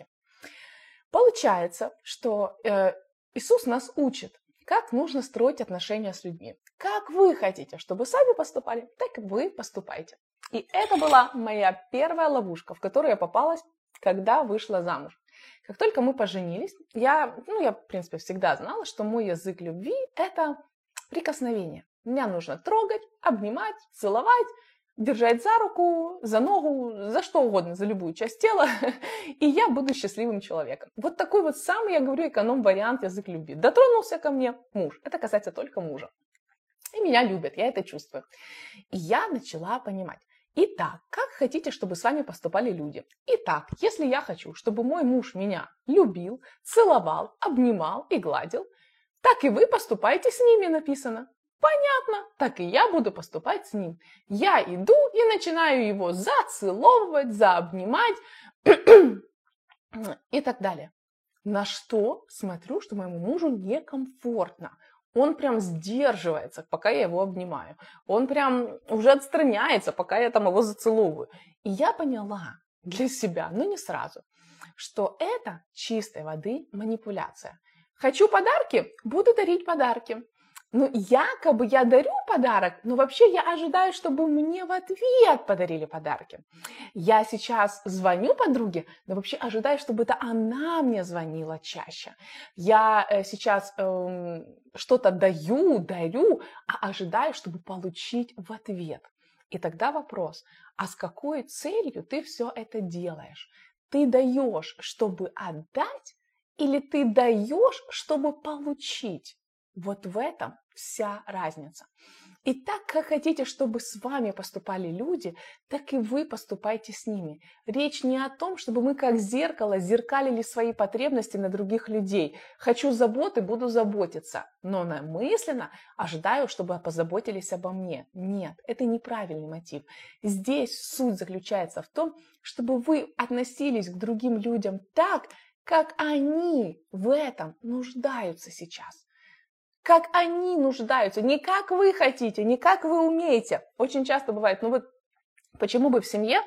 Speaker 1: Получается, что э, Иисус нас учит, как нужно строить отношения с людьми. Как вы хотите, чтобы сами поступали, так и вы поступайте. И это была моя первая ловушка, в которую я попалась, когда вышла замуж. Как только мы поженились, я, ну, я, в принципе, всегда знала, что мой язык любви – это прикосновение. Меня нужно трогать, обнимать, целовать, держать за руку, за ногу, за что угодно, за любую часть тела, и я буду счастливым человеком. Вот такой вот самый, я говорю, эконом-вариант язык любви. Дотронулся ко мне муж, это касается только мужа. И меня любят, я это чувствую. И я начала понимать. Итак, как хотите, чтобы с вами поступали люди? Итак, если я хочу, чтобы мой муж меня любил, целовал, обнимал и гладил, так и вы поступайте с ними, написано. Понятно, так и я буду поступать с ним. Я иду и начинаю его зацеловывать, заобнимать, и так далее. На что смотрю, что моему мужу некомфортно. Он прям сдерживается, пока я его обнимаю. Он прям уже отстраняется, пока я там его зацеловываю. И я поняла для себя, но не сразу, что это чистой воды манипуляция. Хочу подарки? Буду дарить подарки. Ну, якобы я дарю подарок, но вообще я ожидаю, чтобы мне в ответ подарили подарки. Я сейчас звоню подруге, но вообще ожидаю, чтобы это она мне звонила чаще. Я э, сейчас э, что-то даю, дарю, а ожидаю, чтобы получить в ответ. И тогда вопрос, а с какой целью ты все это делаешь? Ты даешь, чтобы отдать, или ты даешь, чтобы получить? Вот в этом вся разница. И так, как хотите, чтобы с вами поступали люди, так и вы поступайте с ними. Речь не о том, чтобы мы как зеркало зеркалили свои потребности на других людей. Хочу заботы, буду заботиться, но мысленно ожидаю, чтобы позаботились обо мне. Нет, это неправильный мотив. Здесь суть заключается в том, чтобы вы относились к другим людям так, как они в этом нуждаются сейчас. Как они нуждаются, не как вы хотите, не как вы умеете. Очень часто бывает, ну вот почему бы в семье,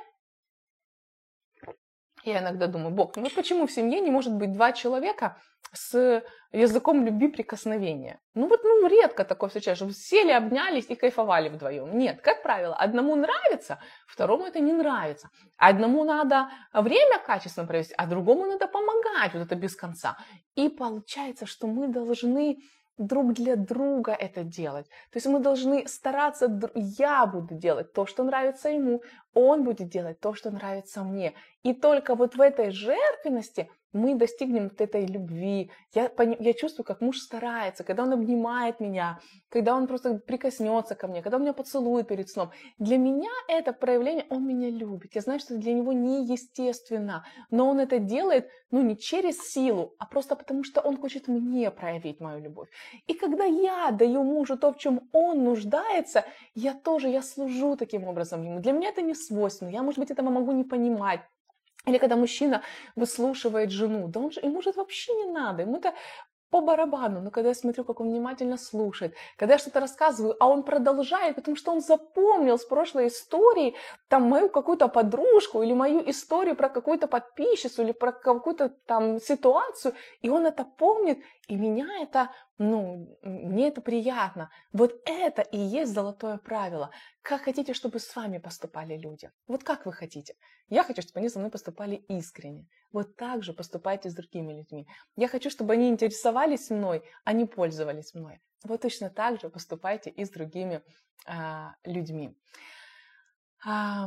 Speaker 1: я иногда думаю, Бог, ну вот почему в семье не может быть два человека с языком любви прикосновения? Ну вот, ну редко такое встречаешь, что сели, обнялись и кайфовали вдвоем. Нет, как правило, одному нравится, второму это не нравится. Одному надо время качественно провести, а другому надо помогать, вот это без конца. И получается, что мы должны друг для друга это делать. То есть мы должны стараться, я буду делать то, что нравится ему, он будет делать то, что нравится мне. И только вот в этой жертвенности мы достигнем вот этой любви. Я, я чувствую, как муж старается, когда он обнимает меня, когда он просто прикоснется ко мне, когда он меня поцелует перед сном. Для меня это проявление, он меня любит. Я знаю, что для него неестественно, но он это делает, ну, не через силу, а просто потому, что он хочет мне проявить мою любовь. И когда я даю мужу то, в чем он нуждается, я тоже, я служу таким образом ему. Для меня это не свойственно, я, может быть, этого могу не понимать. Или когда мужчина выслушивает жену, да он же, ему же это вообще не надо, ему это по барабану. Но когда я смотрю, как он внимательно слушает, когда я что-то рассказываю, а он продолжает, потому что он запомнил с прошлой истории там мою какую-то подружку или мою историю про какую-то подписчицу или про какую-то там ситуацию, и он это помнит, и меня это, ну, мне это приятно. Вот это и есть золотое правило. Как хотите, чтобы с вами поступали люди? Вот как вы хотите? Я хочу, чтобы они со мной поступали искренне. Вот так же поступайте с другими людьми. Я хочу, чтобы они интересовались мной, а не пользовались мной. Вот точно так же поступайте и с другими а, людьми. А,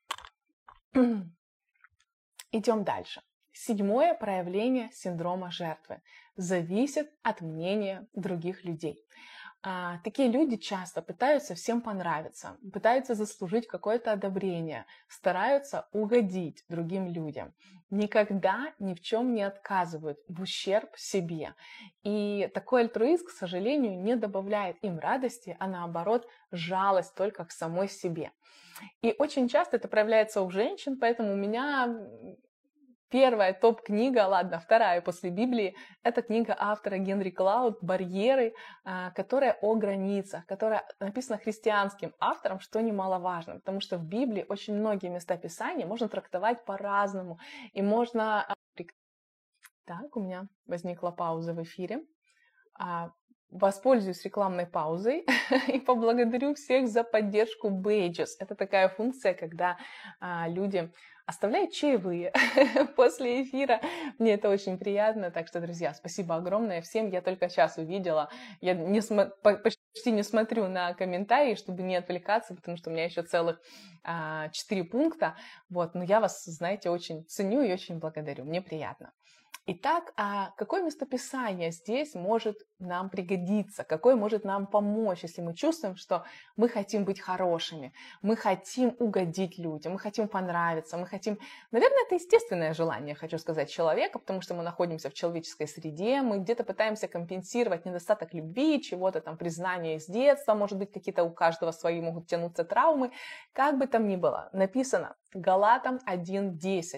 Speaker 1: идем дальше. Седьмое проявление синдрома жертвы зависит от мнения других людей. А, такие люди часто пытаются всем понравиться, пытаются заслужить какое-то одобрение, стараются угодить другим людям, никогда ни в чем не отказывают в ущерб себе. И такой альтруизм, к сожалению, не добавляет им радости, а наоборот жалость только к самой себе. И очень часто это проявляется у женщин, поэтому у меня... Первая топ-книга, ладно, вторая после Библии, это книга автора Генри Клауд «Барьеры», которая о границах, которая написана христианским автором, что немаловажно, потому что в Библии очень многие места Писания можно трактовать по-разному, и можно... Так, у меня возникла пауза в эфире. Воспользуюсь рекламной паузой и поблагодарю всех за поддержку Badges. Это такая функция, когда а, люди оставляют чаевые после эфира. Мне это очень приятно. Так что, друзья, спасибо огромное всем. Я только сейчас увидела. Я не смо- почти не смотрю на комментарии, чтобы не отвлекаться, потому что у меня еще целых а, четыре пункта. Вот. Но я вас, знаете, очень ценю и очень благодарю. Мне приятно. Итак, а какое местописание здесь может нам пригодиться? Какое может нам помочь, если мы чувствуем, что мы хотим быть хорошими, мы хотим угодить людям, мы хотим понравиться, мы хотим... Наверное, это естественное желание, хочу сказать, человека, потому что мы находимся в человеческой среде, мы где-то пытаемся компенсировать недостаток любви, чего-то там, признания из детства, может быть, какие-то у каждого свои могут тянуться травмы. Как бы там ни было, написано Галатам один десять.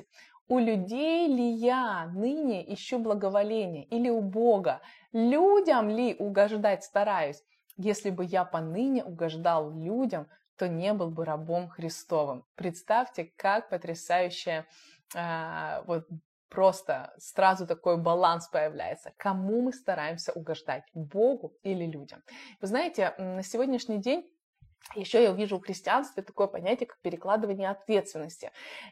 Speaker 1: У людей ли я ныне ищу благоволение или у Бога? Людям ли угождать стараюсь? Если бы я поныне угождал людям, то не был бы рабом Христовым. Представьте, как потрясающе, а, вот просто сразу такой баланс появляется. Кому мы стараемся угождать? Богу или людям? Вы знаете, на сегодняшний день еще я увижу в христианстве такое понятие, как перекладывание ответственности.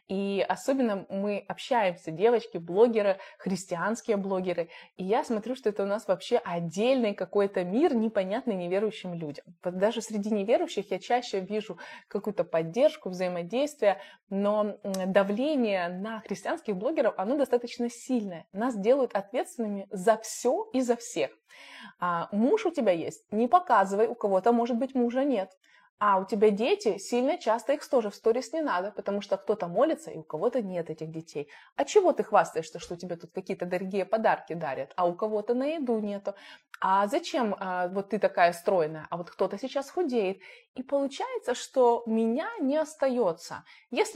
Speaker 1: И особенно мы общаемся, девочки, блогеры, христианские блогеры, и я смотрю, что это у нас вообще отдельный какой-то мир, непонятный неверующим людям. Вот даже среди неверующих я чаще вижу какую-то поддержку, взаимодействие, но давление на христианских блогеров, оно достаточно сильное. Нас делают ответственными за все и за всех. А муж у тебя есть? Не показывай, у кого-то, может быть, мужа нет. А у тебя дети, сильно часто их тоже в сторис не надо, потому что кто-то молится, и у кого-то нет этих детей. А чего ты хвастаешься, что у тебя тут какие-то дорогие подарки дарят, а у кого-то на еду нету? А зачем а, вот ты такая стройная, а вот кто-то сейчас худеет? И получается, что меня не остается. Если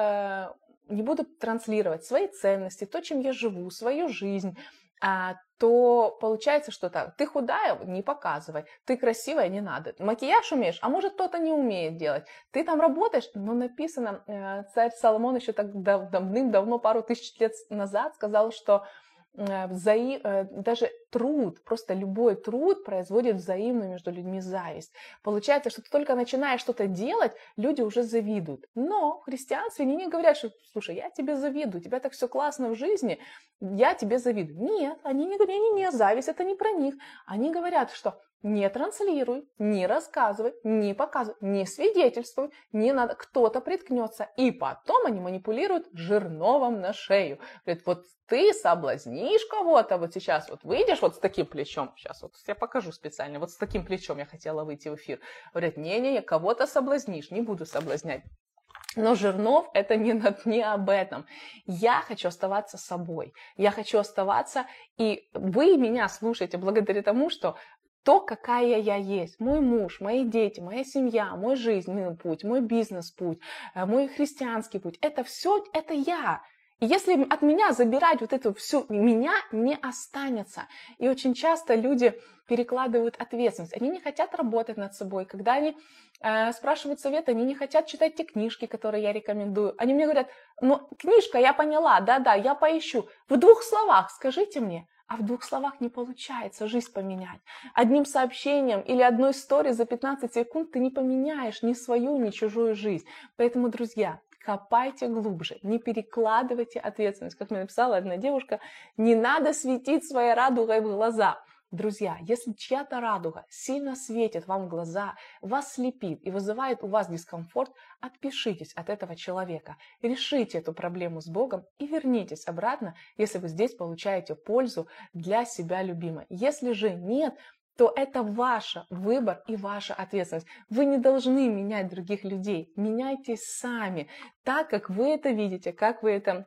Speaker 1: я э, не буду транслировать свои ценности, то, чем я живу, свою жизнь, а, то получается, что так, ты худая, не показывай, ты красивая, не надо, макияж умеешь, а может кто-то не умеет делать, ты там работаешь, но написано, э, царь Соломон еще так дав- давным-давно, пару тысяч лет назад сказал, что э, взаи- э, даже труд, просто любой труд производит взаимную между людьми зависть. Получается, что ты только начинаешь что-то делать, люди уже завидуют. Но в христианстве они не говорят, что, слушай, я тебе завидую, у тебя так все классно в жизни, я тебе завидую. Нет, они не говорят, не, не, зависть, это не про них. Они говорят, что не транслируй, не рассказывай, не показывай, не свидетельствуй, не надо, кто-то приткнется. И потом они манипулируют жерновом на шею. Говорят, вот ты соблазнишь кого-то вот сейчас, вот выйдешь вот с таким плечом, сейчас вот я покажу специально, вот с таким плечом я хотела выйти в эфир. Говорят, не-не, кого-то соблазнишь, не буду соблазнять. Но Жирнов это не, не об этом. Я хочу оставаться собой. Я хочу оставаться, и вы меня слушаете благодаря тому, что то, какая я есть, мой муж, мои дети, моя семья, мой жизненный путь, мой бизнес-путь, мой христианский путь, это все, это я. И если от меня забирать вот эту всю, меня не останется. И очень часто люди перекладывают ответственность. Они не хотят работать над собой. Когда они э, спрашивают совет, они не хотят читать те книжки, которые я рекомендую. Они мне говорят, ну, книжка, я поняла, да-да, я поищу. В двух словах скажите мне. А в двух словах не получается жизнь поменять. Одним сообщением или одной историей за пятнадцать секунд ты не поменяешь ни свою, ни чужую жизнь. Поэтому, друзья, копайте глубже, не перекладывайте ответственность. Как мне написала одна девушка, не надо светить своей радугой в глаза. Друзья, если чья-то радуга сильно светит вам в глаза, вас слепит и вызывает у вас дискомфорт, отпишитесь от этого человека, решите эту проблему с Богом и вернитесь обратно, если вы здесь получаете пользу для себя любимой. Если же нет, то это ваш выбор и ваша ответственность. Вы не должны менять других людей, меняйтесь сами, так как вы это видите, как вы это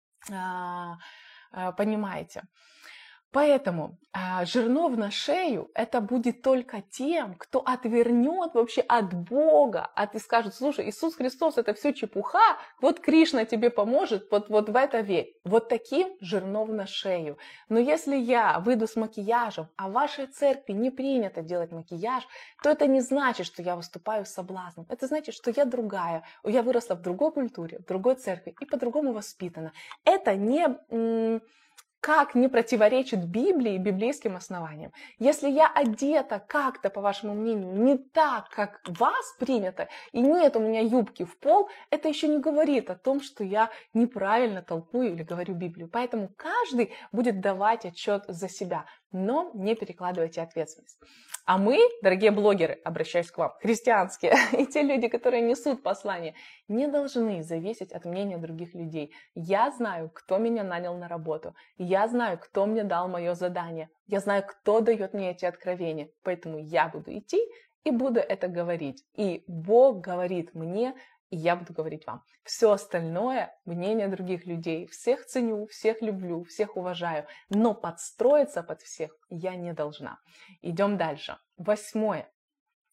Speaker 1: а, а, понимаете. Поэтому а, жернов на шею это будет только тем, кто отвернет вообще от Бога, от и скажет, слушай, Иисус Христос это все чепуха, вот Кришна тебе поможет, вот, вот в это верь. Вот таким жернов на шею. Но если я выйду с макияжем, а в вашей церкви не принято делать макияж, то это не значит, что я выступаю с соблазном. Это значит, что я другая, я выросла в другой культуре, в другой церкви и по-другому воспитана. Это не... М- как не противоречит Библии и библейским основаниям. Если я одета как-то, по вашему мнению, не так, как вас принято, и нет у меня юбки в пол, это еще не говорит о том, что я неправильно толкую или говорю Библию. Поэтому каждый будет давать отчет за себя, но не перекладывайте ответственность. А мы, дорогие блогеры, обращаюсь к вам, христианские, и те люди, которые несут послание, не должны зависеть от мнения других людей. Я знаю, кто меня нанял на работу. Я знаю, кто мне дал мое задание. Я знаю, кто дает мне эти откровения. Поэтому я буду идти и буду это говорить. И Бог говорит мне, и я буду говорить вам. Все остальное – мнение других людей. Всех ценю, всех люблю, всех уважаю. Но подстроиться под всех я не должна. Идем дальше. Восьмое.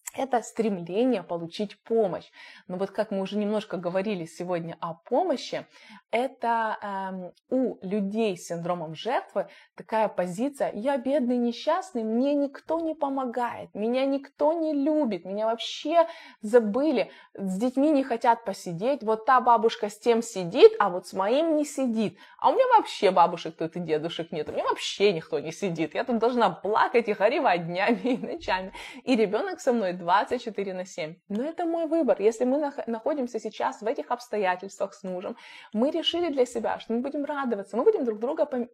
Speaker 1: это стремление получить помощь. Но вот как мы уже немножко говорили сегодня о помощи, это эм, у людей с синдромом жертвы такая позиция: я бедный, несчастный, мне никто не помогает, меня никто не любит, меня вообще забыли, с детьми не хотят посидеть, вот та бабушка с тем сидит, а вот с моим не сидит, а у меня вообще бабушек тут и дедушек нет, у меня вообще никто не сидит, я тут должна плакать и горевать днями и ночами, и ребенок со мной двадцать четыре на семь. Но это мой выбор. Если мы находимся сейчас в этих обстоятельствах с мужем, мы решили для себя, что мы будем радоваться, мы будем друг друга под,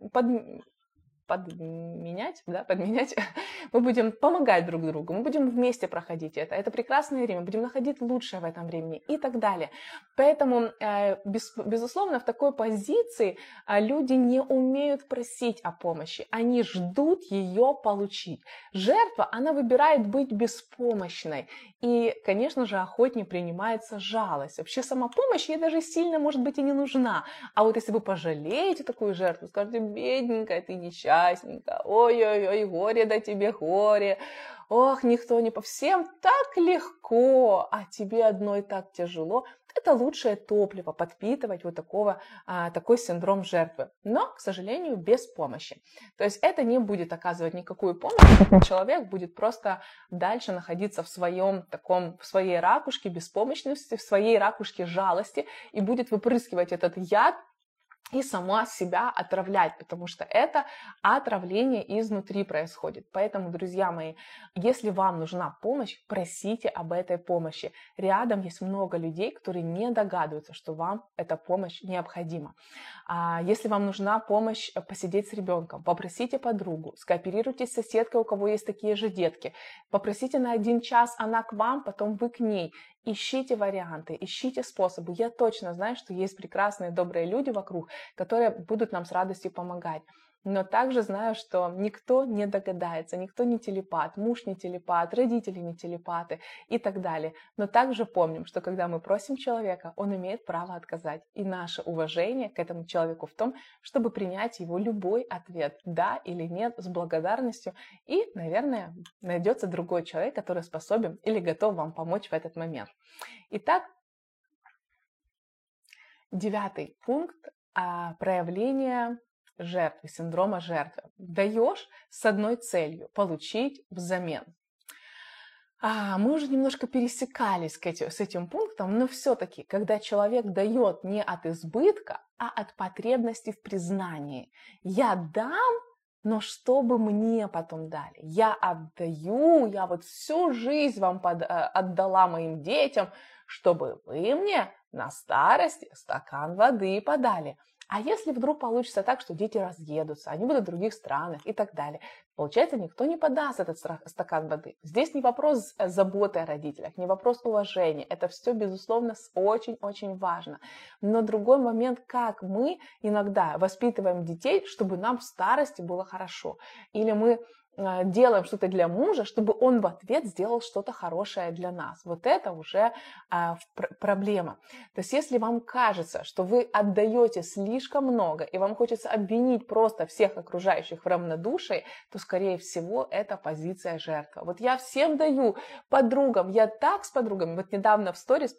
Speaker 1: подменять, да, подменять, мы будем помогать друг другу, мы будем вместе проходить это, это прекрасное время, будем находить лучшее в этом времени и так далее. Поэтому, без, безусловно, в такой позиции люди не умеют просить о помощи, они ждут ее получить. Жертва, она выбирает быть беспомощной, и, конечно же, охотнее принимается жалость. Вообще сама помощь ей даже сильно, может быть, и не нужна. А вот если вы пожалеете такую жертву, скажете: бедненькая ты, несчастненькая, ой-ой-ой, горе да тебе горе, ох, никто не по всем так легко, а тебе одной так тяжело. Это лучшее топливо подпитывать вот такого, а, такой синдром жертвы. Но, к сожалению, без помощи. То есть это не будет оказывать никакую помощь. Человек будет просто дальше находиться в своем таком, в своей ракушке беспомощности, в своей ракушке жалости и будет выпрыскивать этот яд и сама себя отравлять, потому что это отравление изнутри происходит. Поэтому, друзья мои, если вам нужна помощь, просите об этой помощи. Рядом есть много людей, которые не догадываются, что вам эта помощь необходима. Если вам нужна помощь посидеть с ребенком, попросите подругу, скооперируйтесь с соседкой, у кого есть такие же детки, попросите на один час, она к вам, потом вы к ней. Ищите варианты, ищите способы. Я точно знаю, что есть прекрасные, добрые люди вокруг, которые будут нам с радостью помогать. Но также знаю, что никто не догадается, никто не телепат, муж не телепат, родители не телепаты и так далее. Но также помним, что когда мы просим человека, он имеет право отказать. И наше уважение к этому человеку в том, чтобы принять его любой ответ, да или нет, с благодарностью. И, наверное, найдется другой человек, который способен или готов вам помочь в этот момент. Итак, девятый пункт – проявление жертвы, синдрома жертвы. Даешь с одной целью – получить взамен. А, мы уже немножко пересекались к этим, с этим пунктом, но все-таки, когда человек дает не от избытка, а от потребности в признании. Я дам, но чтобы мне потом дали. Я отдаю, я вот всю жизнь вам под, отдала моим детям, чтобы вы мне на старости стакан воды подали. А если вдруг получится так, что дети разъедутся, они будут в других странах и так далее, получается, никто не подаст этот стакан воды. Здесь не вопрос заботы о родителях, не вопрос уважения. Это все, безусловно, очень-очень важно. Но другой момент, как мы иногда воспитываем детей, чтобы нам в старости было хорошо. Или мы делаем что-то для мужа, чтобы он в ответ сделал что-то хорошее для нас. Вот это уже а, проблема. То есть если вам кажется, что вы отдаете слишком много, и вам хочется обвинить просто всех окружающих в равнодушии, то, скорее всего, это позиция жертвы. Вот я всем даю подругам, я так с подругами, вот недавно в сторис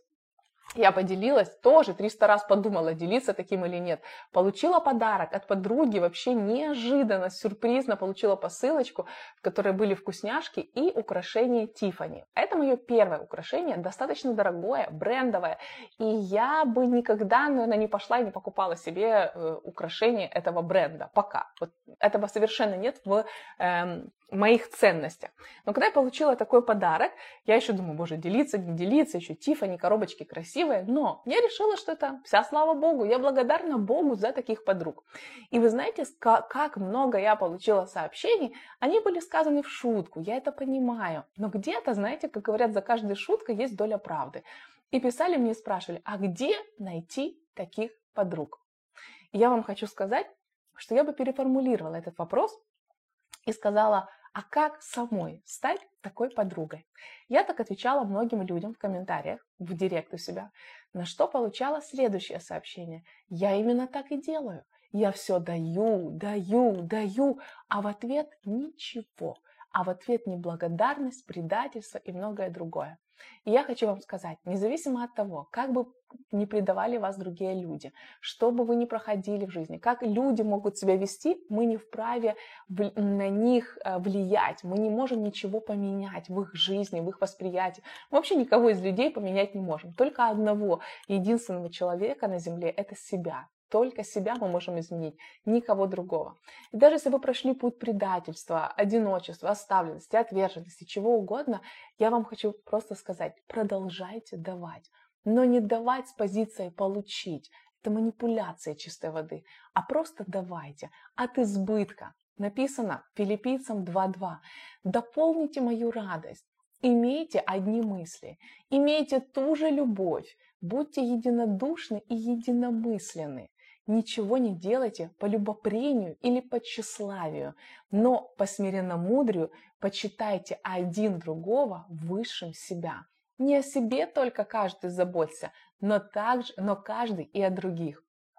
Speaker 1: я поделилась, тоже триста раз подумала, делиться таким или нет. Получила подарок от подруги, вообще неожиданно, сюрпризно получила посылочку, в которой были вкусняшки и украшения Тиффани. Это мое первое украшение, достаточно дорогое, брендовое. И я бы никогда, наверное, не пошла и не покупала себе украшения этого бренда. Пока. Вот этого совершенно нет в эм, моих ценностях. Но когда я получила такой подарок, я еще думаю, боже, делиться, не делиться, еще Тиффани, коробочки красивые. Но я решила, что это вся слава Богу. Я благодарна Богу за таких подруг. И вы знаете, как много я получила сообщений, они были сказаны в шутку, я это понимаю. Но где-то, знаете, как говорят, за каждой шуткой есть доля правды. И писали мне и спрашивали, а где найти таких подруг? И я вам хочу сказать, что я бы переформулировала этот вопрос и сказала, а как самой стать такой подругой? Я так отвечала многим людям в комментариях, в директ у себя, на что получала следующее сообщение. Я именно так и делаю. Я все даю, даю, даю, а в ответ ничего. а в ответ неблагодарность, предательство и многое другое. И я хочу вам сказать, независимо от того, как бы не предавали вас другие люди, что бы вы ни проходили в жизни, как люди могут себя вести, мы не вправе на них влиять, мы не можем ничего поменять в их жизни, в их восприятии. Мы вообще никого из людей поменять не можем. Только одного единственного человека на земле – это себя. Только себя мы можем изменить, никого другого. И даже если вы прошли путь предательства, одиночества, оставленности, отверженности, чего угодно, я вам хочу просто сказать, продолжайте давать. Но не давать с позиции получить. Это манипуляция чистой воды. А просто давайте от избытка. Написано Филиппийцам два два. Дополните мою радость. Имейте одни мысли. Имейте ту же любовь. Будьте единодушны и единомысленны. Ничего не делайте по любопрению или по тщеславию, но по смиренномудрию почитайте один другого высшим себя. Не о себе только каждый заботься, но, также, но каждый и о других.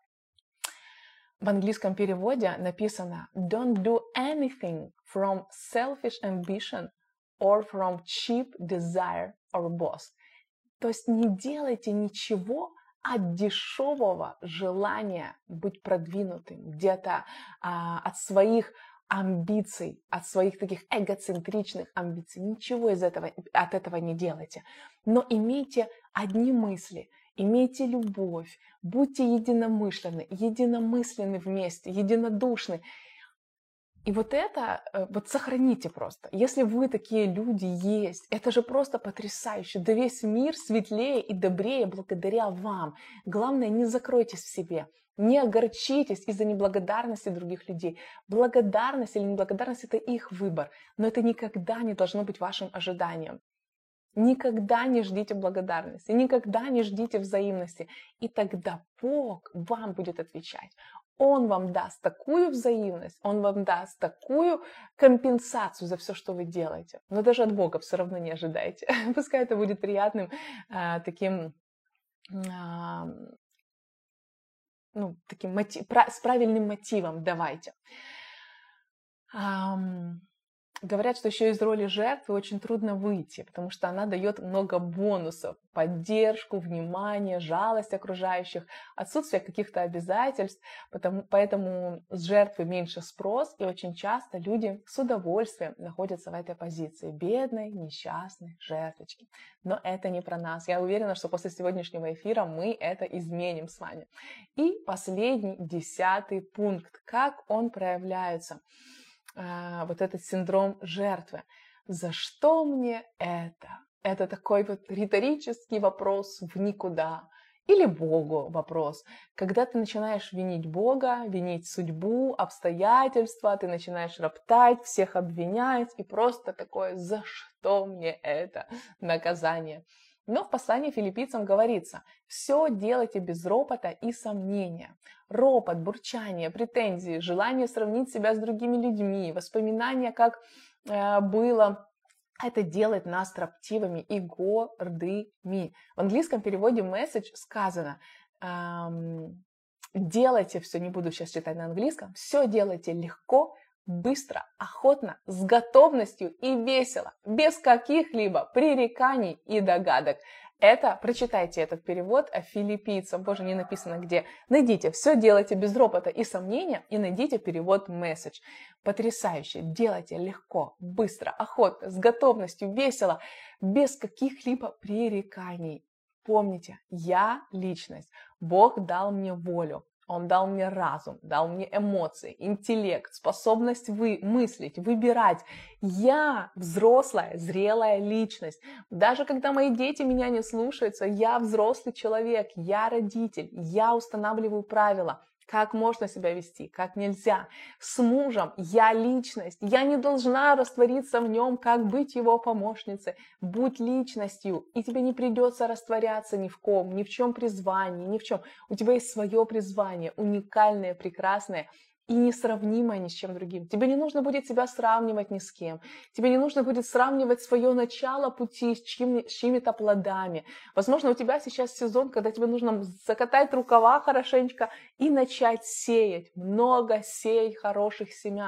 Speaker 1: В английском переводе написано «Don't do anything from selfish ambition or from cheap desire or boast». То есть не делайте ничего от дешевого желания быть продвинутым, где-то а, от своих амбиций, от своих таких эгоцентричных амбиций. Ничего из этого, от этого не делайте. Но имейте одни мысли, имейте любовь, будьте единомышленны, единомысленны вместе, единодушны. И вот это, вот сохраните просто. Если вы такие люди есть, это же просто потрясающе. Да весь мир светлее и добрее благодаря вам. Главное, не закройтесь в себе. Не огорчитесь из-за неблагодарности других людей. Благодарность или неблагодарность – это их выбор. Но это никогда не должно быть вашим ожиданием. Никогда не ждите благодарности, никогда не ждите взаимности. И тогда Бог вам будет отвечать. Он вам даст такую взаимность, Он вам даст такую компенсацию за все, что вы делаете. Но даже от Бога все равно не ожидайте. Пускай это будет приятным э, таким, э, ну, таким мотив, с правильным мотивом давайте. Um, Говорят, что еще из роли жертвы очень трудно выйти, потому что она дает много бонусов. Поддержку, внимание, жалость окружающих, отсутствие каких-то обязательств. Потому, поэтому с жертвы меньше спрос, и очень часто люди с удовольствием находятся в этой позиции. Бедной, несчастной жертвочки. Но это не про нас. Я уверена, что после сегодняшнего эфира мы это изменим с вами. И последний, десятый пункт. Как он проявляется? Вот этот синдром жертвы. За что мне это? Это такой вот риторический вопрос в никуда. Или Богу вопрос. Когда ты начинаешь винить Бога, винить судьбу, обстоятельства, ты начинаешь роптать, всех обвинять, и просто такое, за что мне это наказание? Но в послании филиппийцам говорится, все делайте без ропота и сомнения. Ропот, бурчание, претензии, желание сравнить себя с другими людьми, воспоминания, как э, было, это делает нас строптивыми и гордыми. В английском переводе message сказано, эм, делайте все, не буду сейчас читать на английском, все делайте легко, быстро, охотно, с готовностью и весело, без каких-либо пререканий и догадок. Это, прочитайте этот перевод филиппийцам, боже, не написано где. Найдите, все делайте без ропота и сомнения, и найдите перевод message. Потрясающе, делайте легко, быстро, охотно, с готовностью, весело, без каких-либо пререканий. Помните, я личность, Бог дал мне волю. Он дал мне разум, дал мне эмоции, интеллект, способность вы, мыслить, выбирать. Я взрослая, зрелая личность. Даже когда мои дети меня не слушаются, я взрослый человек, я родитель, я устанавливаю правила. Как можно себя вести, как нельзя. С мужем я личность, я не должна раствориться в нем, как быть его помощницей. Будь личностью, и тебе не придется растворяться ни в ком, ни в чем призвании, ни в чем. У тебя есть свое призвание, уникальное, прекрасное и несравнимое ни с чем другим. Тебе не нужно будет себя сравнивать ни с кем. Тебе не нужно будет сравнивать свое начало пути с, чьими, с чьими-то плодами. Возможно, у тебя сейчас сезон, когда тебе нужно закатать рукава хорошенечко и начать сеять. Много сеять хороших семян.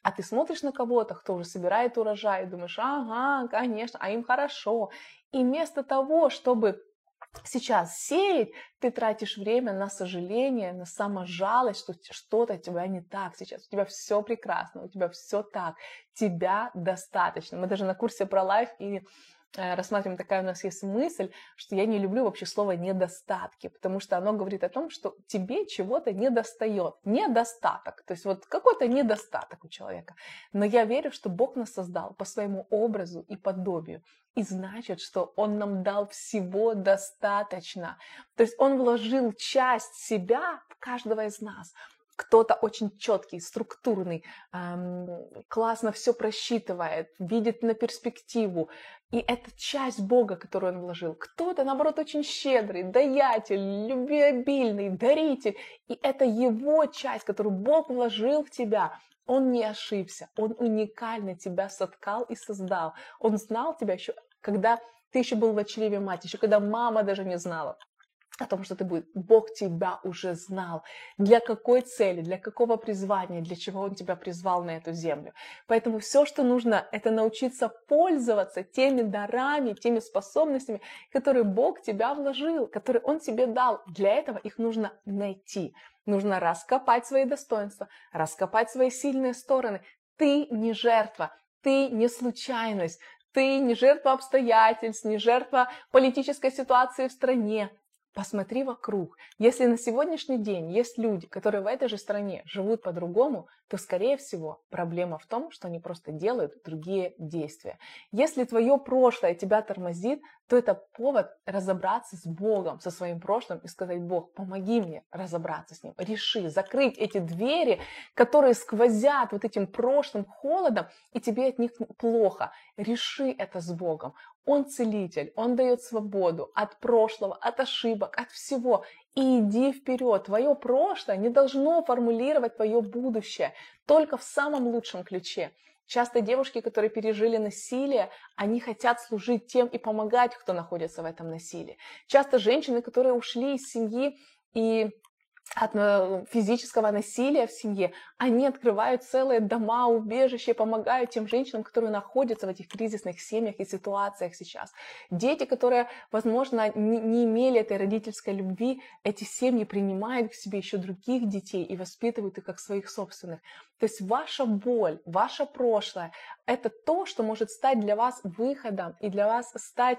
Speaker 1: А ты смотришь на кого-то, кто уже собирает урожай, и думаешь, ага, конечно, а им хорошо. И вместо того, чтобы сейчас сеять, ты тратишь время на сожаление, на саможалость, что что-то у тебя не так сейчас, у тебя все прекрасно, у тебя все так, тебя достаточно. Мы даже на курсе про лайф и рассматриваем, такая у нас есть мысль, что я не люблю вообще слово «недостатки», потому что оно говорит о том, что тебе чего-то недостает, недостаток, то есть вот какой-то недостаток у человека. Но я верю, что Бог нас создал по своему образу и подобию, и значит, что Он нам дал всего достаточно. То есть Он вложил часть себя в каждого из нас. Кто-то очень четкий, структурный, эм, классно все просчитывает, видит на перспективу. И это часть Бога, которую Он вложил. Кто-то, наоборот, очень щедрый, даятель, любвеобильный, даритель. И это Его часть, которую Бог вложил в тебя. Он не ошибся, Он уникально тебя соткал и создал. Он знал тебя еще, когда ты еще был в чреве матери, еще когда мама даже не знала о том, что ты будешь. Бог тебя уже знал. Для какой цели, для какого призвания, для чего Он тебя призвал на эту землю. Поэтому все, что нужно, это научиться пользоваться теми дарами, теми способностями, которые Бог тебя вложил, которые Он тебе дал. Для этого их нужно найти. Нужно раскопать свои достоинства, раскопать свои сильные стороны. Ты не жертва, ты не случайность, ты не жертва обстоятельств, не жертва политической ситуации в стране. Посмотри вокруг. Если на сегодняшний день есть люди, которые в этой же стране живут по-другому, то, скорее всего, проблема в том, что они просто делают другие действия. Если твое прошлое тебя тормозит, то это повод разобраться с Богом, со своим прошлым и сказать: Бог, помоги мне разобраться с ним, реши, закрыть эти двери, которые сквозят вот этим прошлым холодом, и тебе от них плохо. Реши это с Богом. Он целитель, Он дает свободу от прошлого, от ошибок, от всего. И иди вперед. Твое прошлое не должно формулировать твое будущее, только в самом лучшем ключе. Часто девушки, которые пережили насилие, они хотят служить тем и помогать, кто находится в этом насилии. Часто женщины, которые ушли из семьи и от физического насилия в семье, они открывают целые дома, убежища, помогают тем женщинам, которые находятся в этих кризисных семьях и ситуациях сейчас. Дети, которые, возможно, не имели этой родительской любви, эти семьи принимают к себе еще других детей и воспитывают их как своих собственных. То есть ваша боль, ваше прошлое – это то, что может стать для вас выходом и для вас стать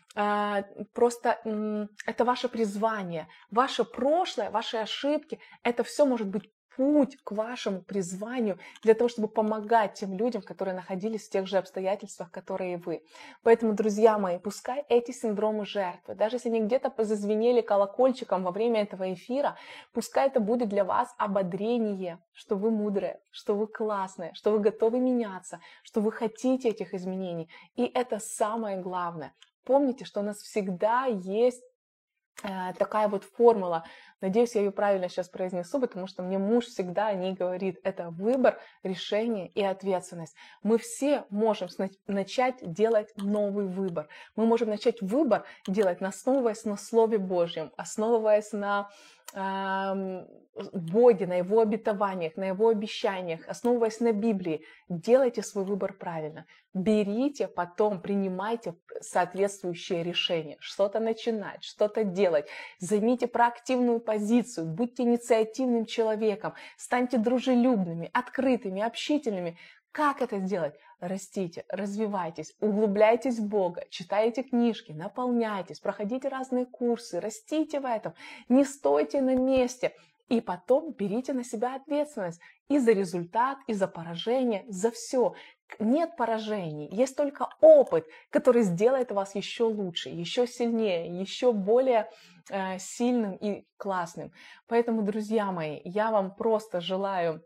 Speaker 1: просто это ваше призвание, ваше прошлое, ваши ошибки, это все может быть путь к вашему призванию для того, чтобы помогать тем людям, которые находились в тех же обстоятельствах, которые и вы. Поэтому, друзья мои, пускай эти синдромы жертвы, даже если они где-то зазвенели колокольчиком во время этого эфира, пускай это будет для вас ободрение, что вы мудрые, что вы классные, что вы готовы меняться, что вы хотите этих изменений. И это самое главное. Помните, что у нас всегда есть э, такая вот формула. Надеюсь, я ее правильно сейчас произнесу, потому что мне муж всегда о ней говорит. Это выбор, решение и ответственность. Мы все можем начать делать новый выбор. Мы можем начать выбор делать, основываясь на Слове Божьем, основываясь на э, Боге, на Его обетованиях, на Его обещаниях, основываясь на Библии. Делайте свой выбор правильно. Берите, потом принимайте соответствующее решение. Что-то начинать, что-то делать. Займите проактивную позицию, будьте инициативным человеком, станьте дружелюбными, открытыми, общительными. Как это сделать? Растите, развивайтесь, углубляйтесь в Бога, читайте книжки, наполняйтесь, проходите разные курсы, растите в этом, не стойте на месте. И потом берите на себя ответственность и за результат, и за поражение, за все. Нет поражений, есть только опыт, который сделает вас еще лучше, еще сильнее, еще более э, сильным и классным. Поэтому, друзья мои, я вам просто желаю...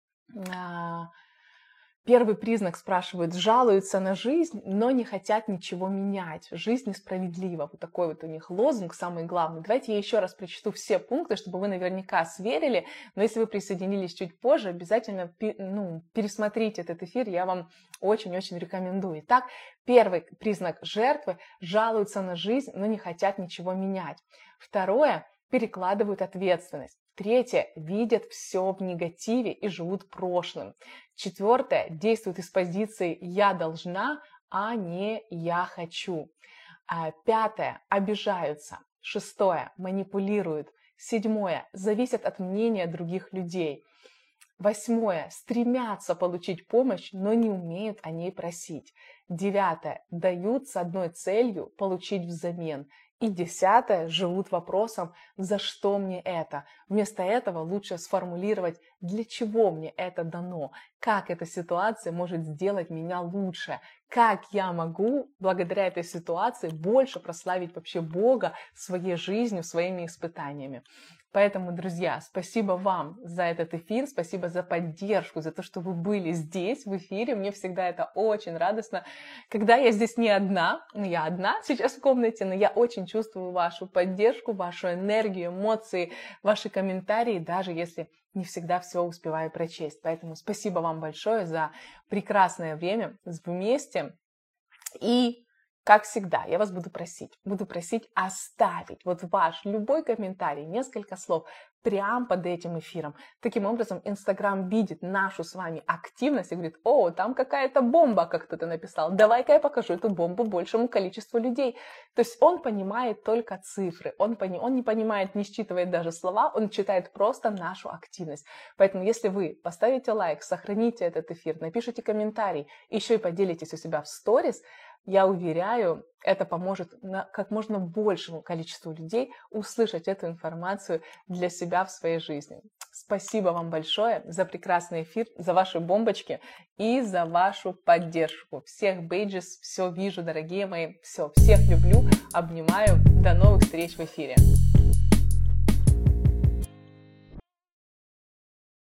Speaker 1: Э, Первый признак спрашивают: жалуются на жизнь, но не хотят ничего менять. Жизнь несправедлива. Вот такой вот у них лозунг, самый главный. Давайте я еще раз прочту все пункты, чтобы вы наверняка сверили. Но если вы присоединились чуть позже, обязательно ну, пересмотрите этот эфир. Я вам очень-очень рекомендую. Итак, первый признак жертвы – жалуются на жизнь, но не хотят ничего менять. Второе – перекладывают ответственность. Третье, видят все в негативе и живут прошлым. Четвертое, действуют из позиции «я должна», а не «я хочу». А, Пятое, обижаются. Шестое, манипулируют. Седьмое, зависят от мнения других людей. Восьмое, стремятся получить помощь, но не умеют о ней просить. Девятое, дают с одной целью получить взамен. И десятое, живут вопросом «за что мне это?». Вместо этого лучше сформулировать «для чего мне это дано?», как эта ситуация может сделать меня лучше, как я могу благодаря этой ситуации больше прославить вообще Бога своей жизнью, своими испытаниями. Поэтому, друзья, спасибо вам за этот эфир, спасибо за поддержку, за то, что вы были здесь в эфире. Мне всегда это очень радостно, когда я здесь не одна, ну я одна сейчас в комнате, но я очень чувствую вашу поддержку, вашу энергию, эмоции, ваши комментарии, даже если не всегда все успеваю прочесть. Поэтому спасибо вам большое за прекрасное время вместе. И как всегда, я вас буду просить, буду просить оставить вот ваш любой комментарий, несколько слов прямо под этим эфиром. Таким образом, Инстаграм видит нашу с вами активность и говорит: о, там какая-то бомба, как кто-то написал, давай-ка я покажу эту бомбу большему количеству людей. То есть он понимает только цифры, он, пони, он не понимает, не считывает даже слова, он читает просто нашу активность. Поэтому, если вы поставите лайк, сохраните этот эфир, напишите комментарий, еще и поделитесь у себя в сторис, я уверяю, это поможет как можно большему количеству людей услышать эту информацию для себя в своей жизни. Спасибо вам большое за прекрасный эфир, за ваши бомбочки и за вашу поддержку. Всех бейджес, все вижу, дорогие мои, все, всех люблю, обнимаю. До новых встреч в эфире.